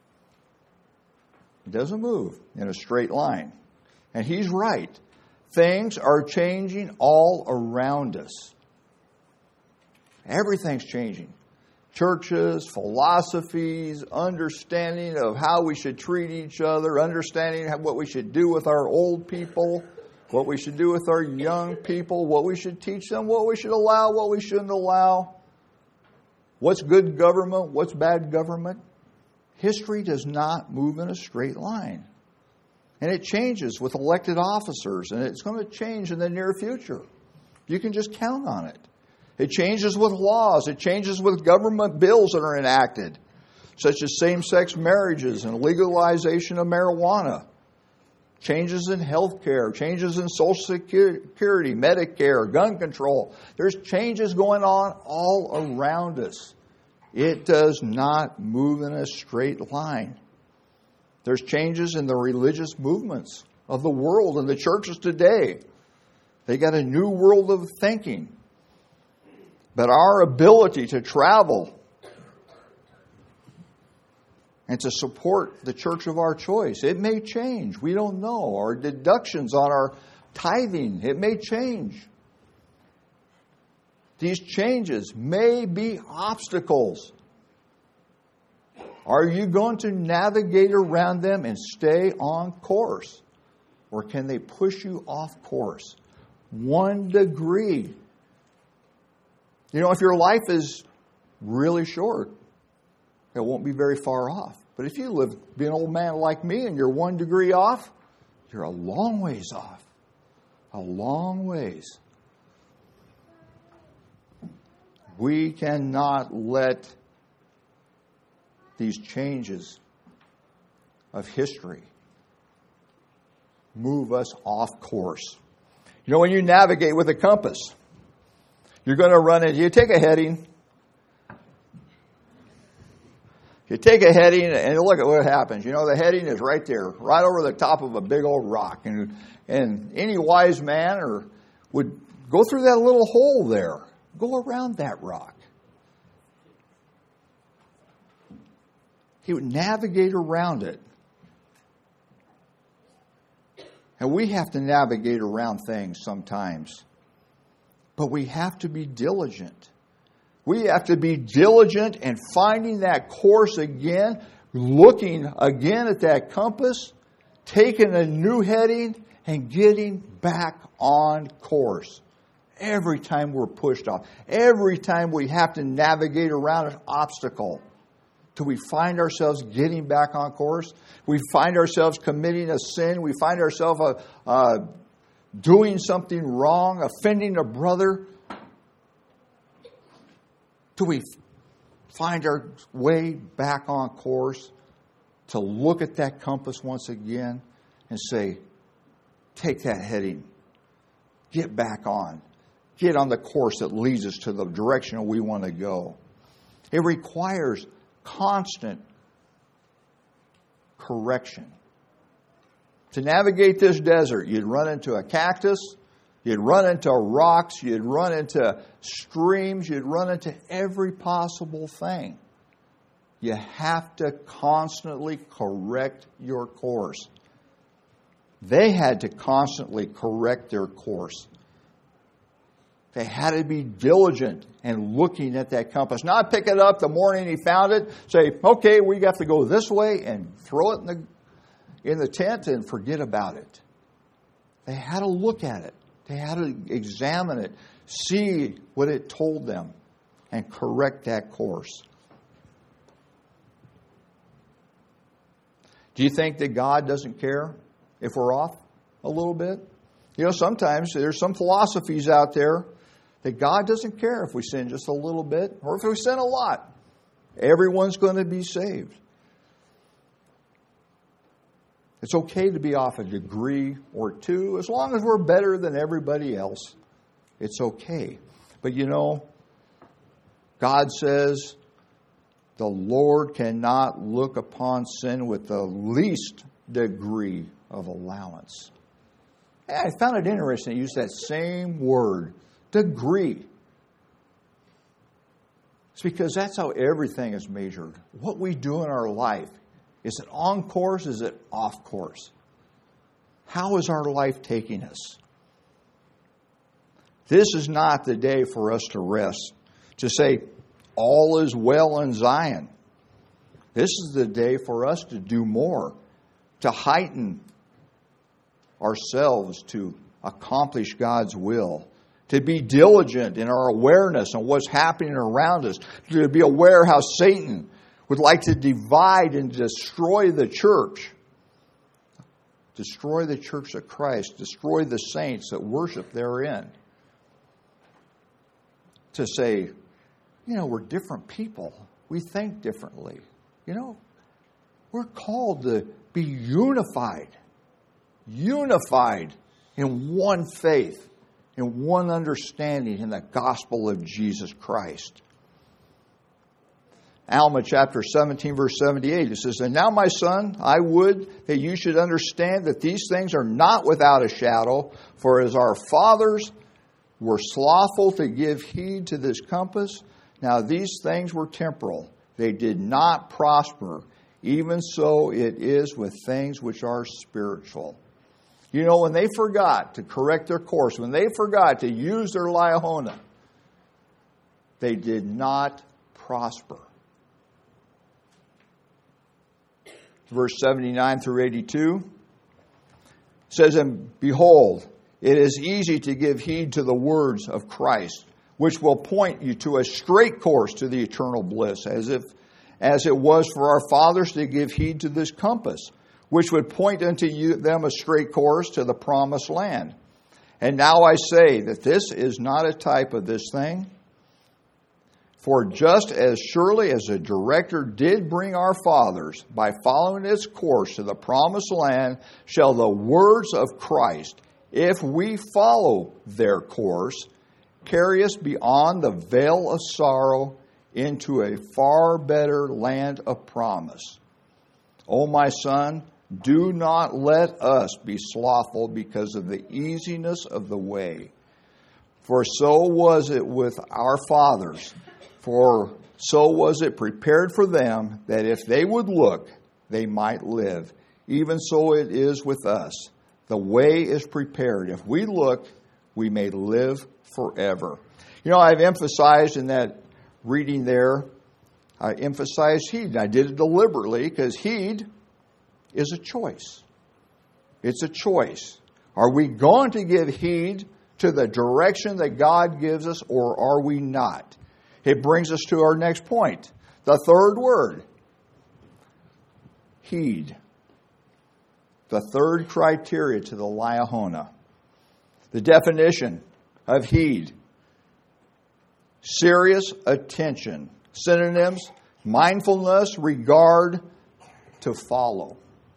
It doesn't move in a straight line. And he's right. Things are changing all around us. Everything's changing. Churches, philosophies, understanding of how we should treat each other, understanding what we should do with our old people, what we should do with our young people, what we should teach them, what we should allow, what we shouldn't allow, what's good government, what's bad government. History does not move in a straight line. And it changes with elected officers, and it's going to change in the near future. You can just count on it. It changes with laws. It changes with government bills that are enacted, such as same-sex marriages and legalization of marijuana. Changes in health care, changes in Social Security, Medicare, gun control. There's changes going on all around us. It does not move in a straight line. There's changes in the religious movements of the world and the churches today. They got a new world of thinking. But our ability to travel and to support the church of our choice, it may change. We don't know. Our deductions on our tithing, it may change. These changes may be obstacles. Are you going to navigate around them and stay on course? Or can they push you off course? One degree. You know, if your life is really short, it won't be very far off. But if you live, be an old man like me and you're one degree off, you're a long ways off. A long ways. We cannot let these changes of history move us off course. You know, when you navigate with a compass, you're going to run into, you take a heading, you take a heading and look at what happens. You know, the heading is right there, right over the top of a big old rock. And, and any wise man or would go through that little hole there, go around that rock. He would navigate around it. And we have to navigate around things sometimes. But we have to be diligent. We have to be diligent in finding that course again, looking again at that compass, taking a new heading, and getting back on course. Every time we're pushed off, every time we have to navigate around an obstacle, do we find ourselves getting back on course? We find ourselves committing a sin. We find ourselves uh, uh, doing something wrong, offending a brother. Do we find our way back on course to look at that compass once again and say, take that heading, get back on, get on the course that leads us to the direction we want to go? It requires constant correction. To navigate this desert, you'd run into a cactus, you'd run into rocks, you'd run into streams, you'd run into every possible thing. You have to constantly correct your course. They had to constantly correct their course. They had to be diligent in looking at that compass. Not pick it up the morning he found it, say, okay, we have to go this way, and throw it in the, in the tent and forget about it. They had to look at it. They had to examine it, see what it told them, and correct that course. Do you think that God doesn't care if we're off a little bit? You know, sometimes there's some philosophies out there that God doesn't care if we sin just a little bit or if we sin a lot. Everyone's going to be saved. It's okay to be off a degree or two. As long as we're better than everybody else, it's okay. But you know, God says the Lord cannot look upon sin with the least degree of allowance. Yeah, I found it interesting to use that same word, degree. It's because that's how everything is measured. What we do in our life. Is it on course? Is it off course? How is our life taking us? This is not the day for us to rest, to say, all is well in Zion. This is the day for us to do more, to heighten ourselves to accomplish God's will, to be diligent in our awareness on what's happening around us, to be aware how Satan would like to divide and destroy the church, destroy the church of Christ, destroy the saints that worship therein. To say, you know, we're different people. We think differently. You know, we're called to be unified. Unified in one faith, in one understanding in the gospel of Jesus Christ. Alma chapter seventeen, verse seventy-eight, it says, and now, my son, I would that you should understand that these things are not without a shadow, for as our fathers were slothful to give heed to this compass, now these things were temporal. They did not prosper. Even so it is with things which are spiritual. You know, when they forgot to correct their course, when they forgot to use their Liahona, they did not prosper. Verse seventy-nine through eighty-two says, and behold, it is easy to give heed to the words of Christ, which will point you to a straight course to the eternal bliss, as if as it was for our fathers to give heed to this compass, which would point unto you, them a straight course to the promised land. And now I say that this is not a type of this thing. For just as surely as the director did bring our fathers by following its course to the promised land, shall the words of Christ, if we follow their course, carry us beyond the veil of sorrow into a far better land of promise. O my son, do not let us be slothful because of the easiness of the way. For so was it with our fathers. For so was it prepared for them that if they would look, they might live. Even so it is with us. The way is prepared. If we look, we may live forever. You know, I've emphasized in that reading there, I emphasized heed. I did it deliberately because heed is a choice. It's a choice. Are we going to give heed to the direction that God gives us, or are we not? It brings us to our next point. The third word. Heed. The third criteria to the Liahona. The definition of heed. Serious attention. Synonyms: mindfulness, regard, to follow.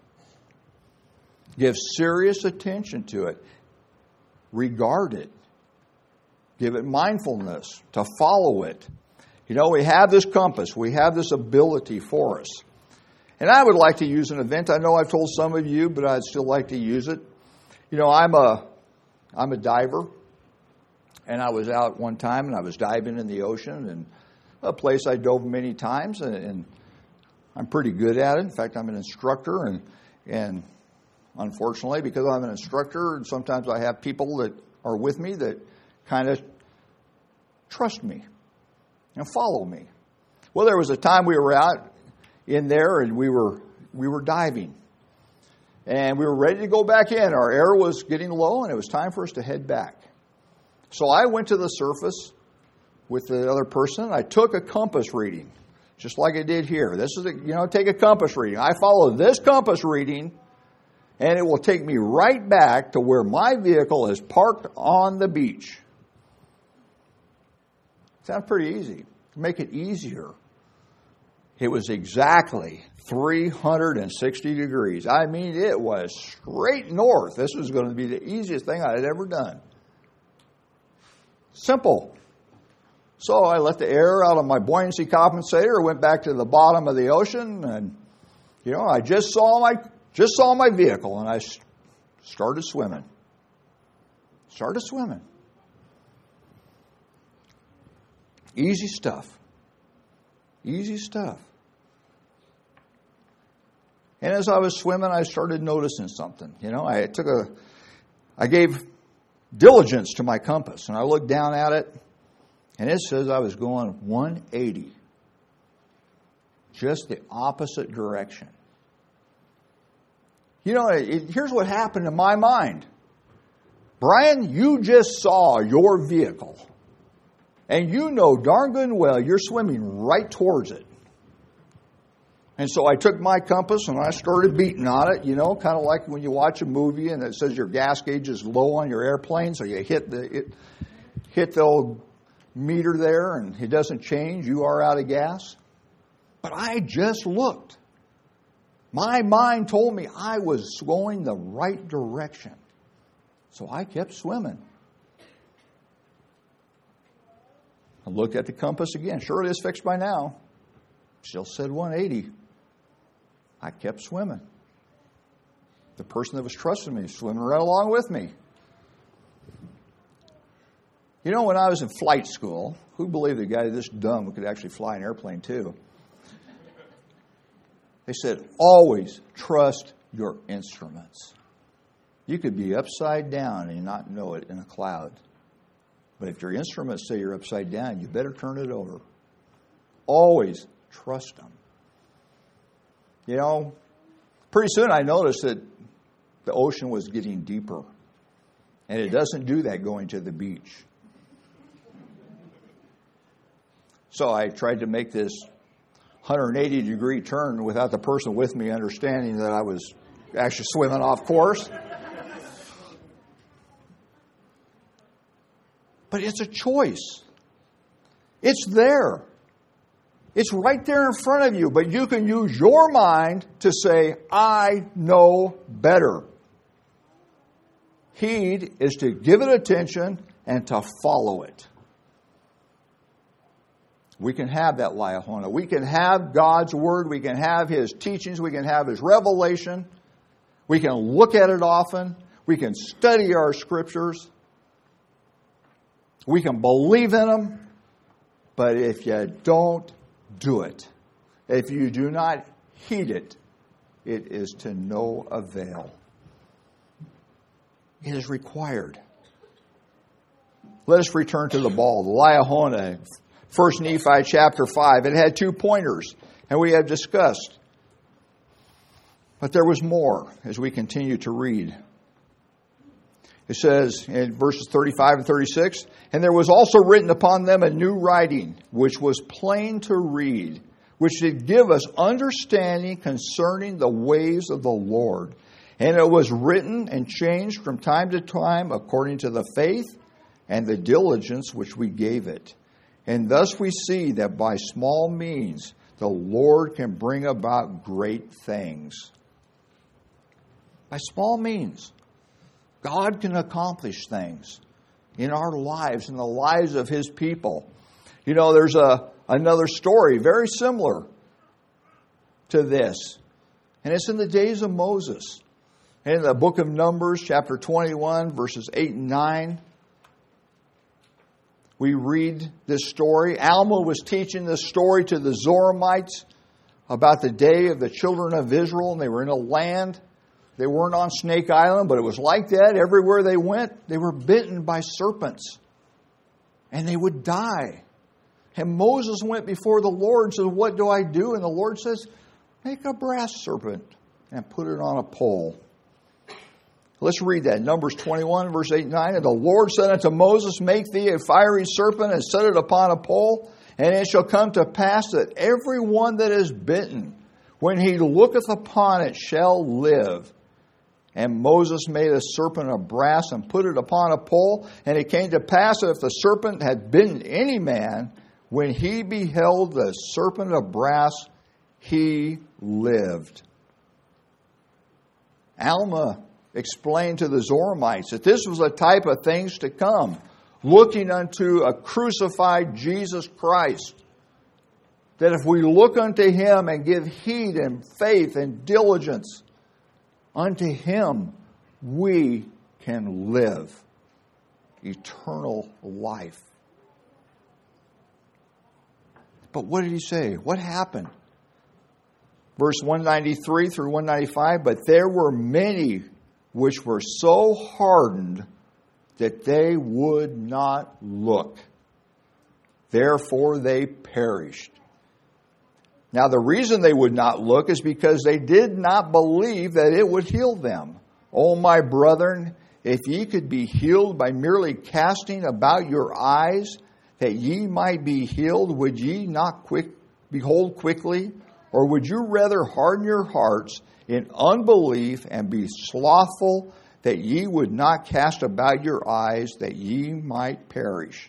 Give serious attention to it. Regard it. Give it mindfulness, to follow it. You know, we have this compass. We have this ability for us. And I would like to use an event. I know I've told some of you, but I'd still like to use it. You know, I'm a, I'm a diver. And I was out one time and I was diving in the ocean, and a place I dove many times, and, and I'm pretty good at it. In fact, I'm an instructor, and and unfortunately, because I'm an instructor, and sometimes I have people that are with me that kind of trust me and follow me. Well, there was a time we were out in there, and we were we were diving, and we were ready to go back in. Our air was getting low, and it was time for us to head back. So I went to the surface with the other person. I took a compass reading, just like I did here. This is, a, you know, take a compass reading. I follow this compass reading, and it will take me right back to where my vehicle is parked on the beach. Sounds pretty easy. Make it easier. It was exactly three hundred sixty degrees. I mean, it was straight north. This was going to be the easiest thing I had ever done. Simple. So I let the air out of my buoyancy compensator, went back to the bottom of the ocean, and, you know, I just saw my just saw my vehicle, and I started swimming. Started swimming. Easy stuff. Easy stuff. And as I was swimming, I started noticing something. You know, I took a, I gave diligence to my compass, and I looked down at it, and it says I was going one eighty. Just the opposite direction. You know, it, here's what happened in my mind. Brian, you just saw your vehicle, and you know darn good and well you're swimming right towards it. And so I took my compass and I started beating on it, you know, kind of like when you watch a movie and it says your gas gauge is low on your airplane, so you hit the it, hit the old meter there and it doesn't change, you are out of gas. But I just looked. My mind told me I was going the right direction. So I kept swimming. I looked at the compass again. Sure, it is fixed by now. Still said one eighty. I kept swimming. The person that was trusting me was swimming right along with me. You know, when I was in flight school, who believed a guy this dumb could actually fly an airplane too? They said, always trust your instruments. You could be upside down and not know it in a cloud. But if your instruments say you're upside down, you better turn it over. Always trust them. You know, pretty soon I noticed that the ocean was getting deeper. And it doesn't do that going to the beach. So I tried to make this one hundred eighty degree turn without the person with me understanding that I was actually swimming off course. But it's a choice. It's there. It's right there in front of you, but you can use your mind to say, I know better. Heed is to give it attention and to follow it. We can have that Liahona. We can have God's Word. We can have His teachings. We can have His revelation. We can look at it often. We can study our Scriptures. We can believe in them. But if you don't do it, if you do not heed it, it is to no avail. It is required. Let us return to the ball, the Liahona. First Nephi chapter five. It had two pointers, and we have discussed. But there was more as we continue to read. It says in verses thirty-five and thirty-six, and there was also written upon them a new writing, which was plain to read, which did give us understanding concerning the ways of the Lord. And it was written and changed from time to time according to the faith and the diligence which we gave it. And thus we see that by small means the Lord can bring about great things. By small means, God can accomplish things in our lives, in the lives of His people. You know, there's a another story very similar to this. And it's in the days of Moses. In the book of Numbers, chapter twenty-one, verses eight and nine, we read this story. Alma was teaching this story to the Zoramites about the day of the children of Israel, and they were in a land. They weren't on Snake Island, but it was like that. Everywhere they went, they were bitten by serpents, and they would die. And Moses went before the Lord and said, what do I do? And the Lord says, make a brass serpent and put it on a pole. Let's read that. Numbers twenty-one, verse eight and nine. And the Lord said unto Moses, make thee a fiery serpent and set it upon a pole. And it shall come to pass that every one that is bitten, when he looketh upon it, shall live. And Moses made a serpent of brass and put it upon a pole. And it came to pass that if the serpent had bitten any man, when he beheld the serpent of brass, he lived. Alma explained to the Zoramites that this was a type of things to come, looking unto a crucified Jesus Christ. That if we look unto Him and give heed and faith and diligence unto Him, we can live eternal life. But what did He say? What happened? Verse one ninety-three through one ninety-five, but there were many which were so hardened that they would not look. Therefore they perished. Now the reason they would not look is because they did not believe that it would heal them. O my brethren, if ye could be healed by merely casting about your eyes, that ye might be healed, would ye not quick behold quickly? Or would you rather harden your hearts in unbelief and be slothful, that ye would not cast about your eyes, that ye might perish?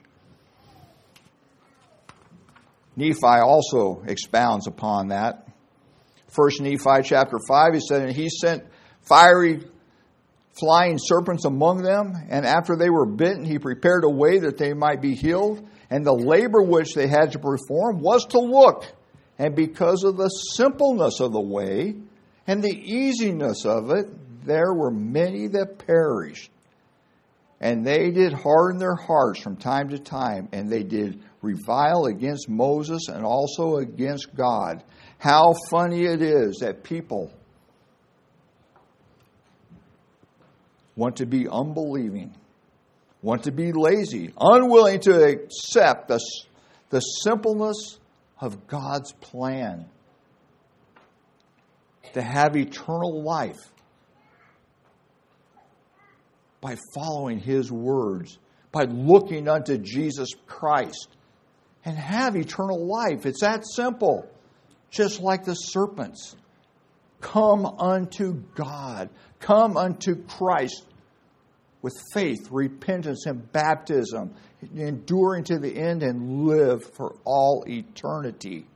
Nephi also expounds upon that. First Nephi chapter five, he said, and he sent fiery flying serpents among them, and after they were bitten, he prepared a way that they might be healed. And the labor which they had to perform was to look. And because of the simpleness of the way and the easiness of it, there were many that perished. And they did harden their hearts from time to time, and they did revile against Moses and also against God. How funny it is that people want to be unbelieving, want to be lazy, unwilling to accept the, the simpleness of God's plan to have eternal life by following His words, by looking unto Jesus Christ, and have eternal life. It's that simple. Just like the serpents. Come unto God. Come unto Christ with faith, repentance, and baptism, enduring to the end and live for all eternity.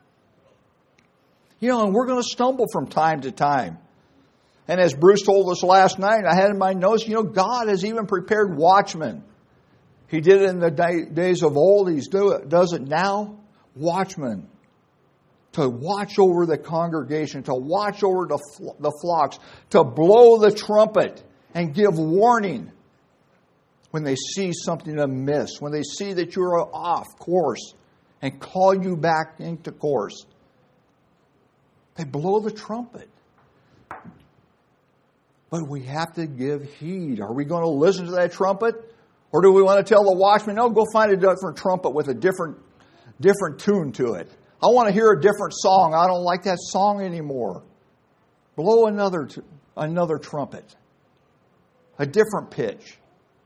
You know, and we're going to stumble from time to time. And as Bruce told us last night, I had in my notes, you know, God has even prepared watchmen. He did it in the day, days of old. He does it now. Watchmen. To watch over the congregation, to watch over the, the flocks, to blow the trumpet and give warning when they see something amiss, when they see that you're off course, and call you back into course. They blow the trumpet. But we have to give heed. Are we going to listen to that trumpet? Or do we want to tell the watchman, no, go find a different trumpet with a different, different tune to it. I want to hear a different song. I don't like that song anymore. Blow another, another trumpet. a different pitch.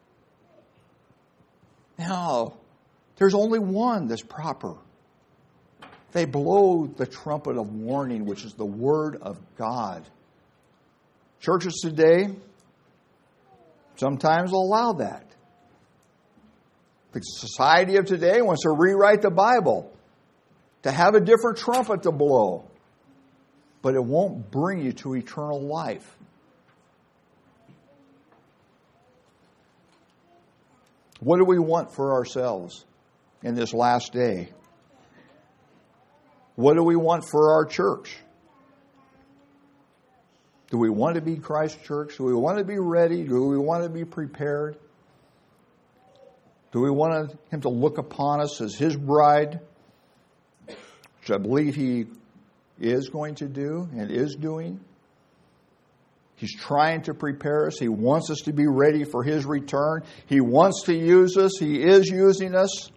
No, there's only one that's proper. They blow the trumpet of warning, which is the Word of God. Churches today sometimes allow that. The society of today wants to rewrite the Bible, to have a different trumpet to blow. But it won't bring you to eternal life. What do we want for ourselves in this last day? What do we want for our church? Do we want to be Christ's church? Do we want to be ready? Do we want to be prepared? Do we want Him to look upon us as His bride? Which I believe He is going to do and is doing. He's trying to prepare us. He wants us to be ready for His return. He wants to use us. He is using us.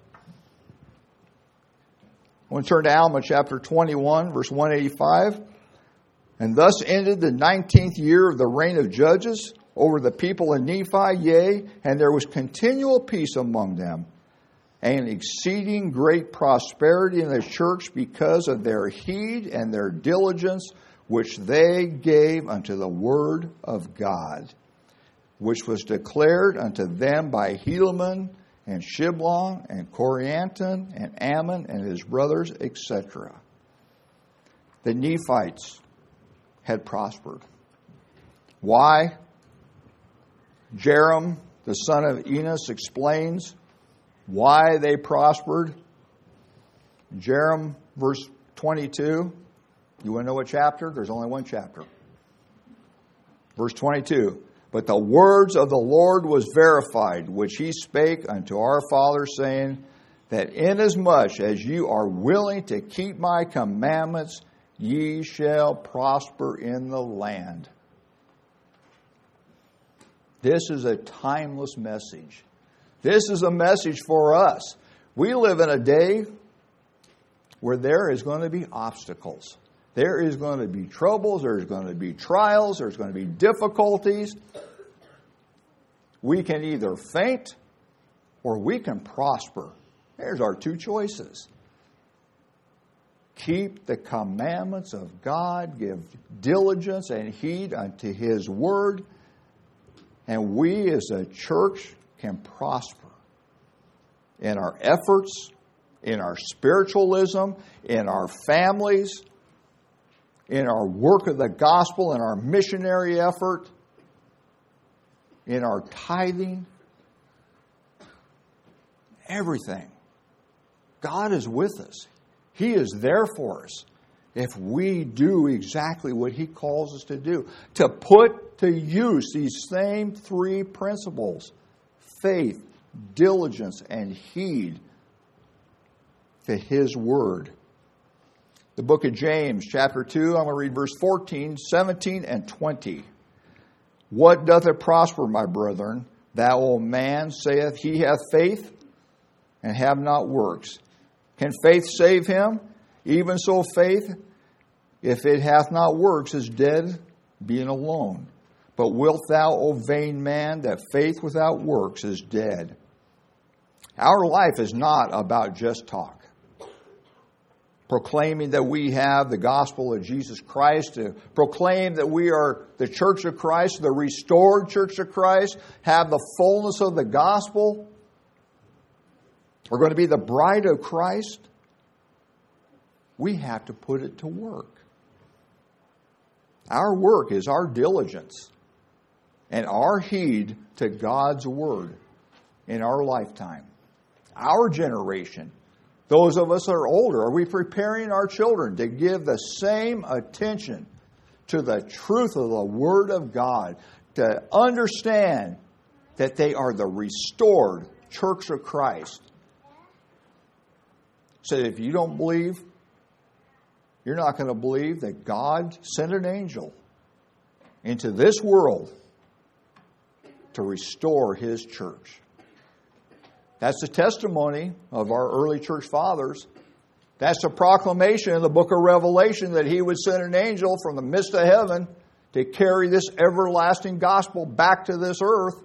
I want to turn to Alma chapter twenty-one, verse one eighty-five. And thus ended the nineteenth year of the reign of judges over the people in Nephi, yea, and there was continual peace among them, and exceeding great prosperity in the church because of their heed and their diligence, which they gave unto the word of God, which was declared unto them by Helaman and Shiblon and Corianton and Ammon and his brothers, et cetera. The Nephites had prospered. Why? Jerem, the son of Enos, explains why they prospered. Jerem, verse twenty-two. You want to know what chapter? There's only one chapter. Verse twenty-two. But the words of the Lord was verified, which He spake unto our fathers, saying, that inasmuch as you are willing to keep my commandments, ye shall prosper in the land. This is a timeless message. This is a message for us. We live in a day where there is going to be obstacles. There is going to be troubles. There's going to be trials. There's going to be difficulties. We can either faint or we can prosper. There's our two choices. Keep the commandments of God, give diligence and heed unto His word, and we as a church can prosper in our efforts, in our spiritualism, in our families, in our work of the gospel, in our missionary effort, in our tithing, everything. God is with us. He is there for us if we do exactly what He calls us to do. To put to use these same three principles: faith, diligence, and heed to His word. The book of James, chapter two, I'm going to read verse fourteen, seventeen, and twenty. What doth it prosper, my brethren? Thou old man saith he hath faith and have not works. Can faith save him? Even so faith, if it hath not works, is dead, being alone. But wilt thou, O vain man, that faith without works is dead? Our life is not about just talk. Proclaiming that we have the gospel of Jesus Christ, to proclaim that we are the church of Christ, the restored church of Christ, have the fullness of the gospel. We're going to be the bride of Christ. We have to put it to work. Our work is our diligence and our heed to God's word in our lifetime. Our generation, those of us that are older, are we preparing our children to give the same attention to the truth of the Word of God, to understand that they are the restored church of Christ? So if you don't believe, you're not going to believe that God sent an angel into this world to restore His church. That's the testimony of our early church fathers. That's the proclamation in the book of Revelation that He would send an angel from the midst of heaven to carry this everlasting gospel back to this earth.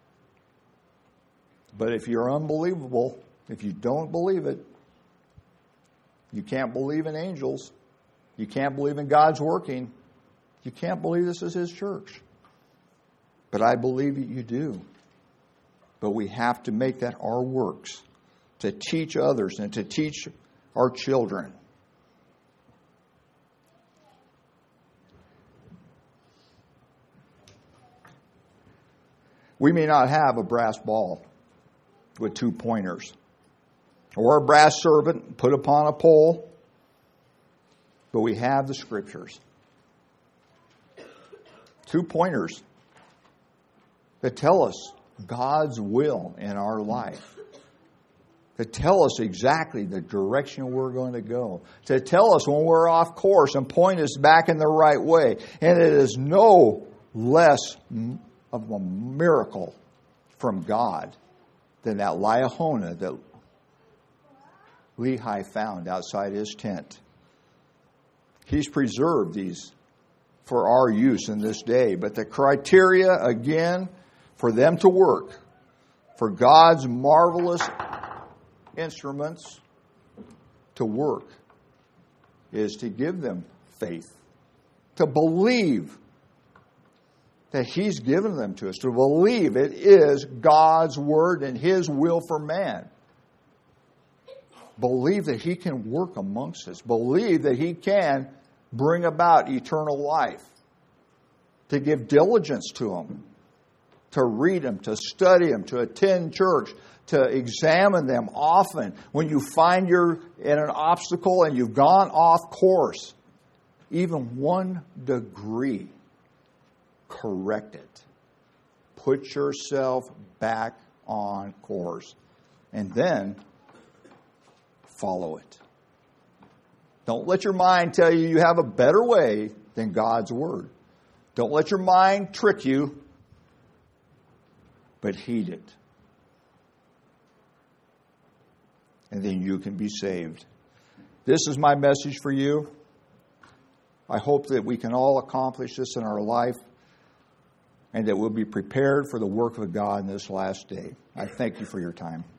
But if you're unbelievable, if you don't believe it, you can't believe in angels, you can't believe in God's working, you can't believe this is His church. But I believe that you do. But we have to make that our works, to teach others and to teach our children. We may not have a brass ball with two pointers, or a brass serpent put upon a pole, but we have the Scriptures. Two pointers that tell us God's will in our life, to tell us exactly the direction we're going to go, to tell us when we're off course and point us back in the right way. And it is no less of a miracle from God than that Liahona that Lehi found outside his tent. He's preserved these for our use in this day. But the criteria, again, for them to work, for God's marvelous instruments to work, is to give them faith, to believe that He's given them to us, to believe it is God's Word and His will for man. Believe that He can work amongst us. Believe that He can bring about eternal life. To give diligence to them. To read them, to study them, to attend church, to examine them often. When you find you're in an obstacle and you've gone off course, even one degree, correct it. Put yourself back on course. And then follow it. Don't let your mind tell you you have a better way than God's Word. Don't let your mind trick you, but heed it. And then you can be saved. This is my message for you. I hope that we can all accomplish this in our life and that we'll be prepared for the work of God in this last day. I thank you for your time.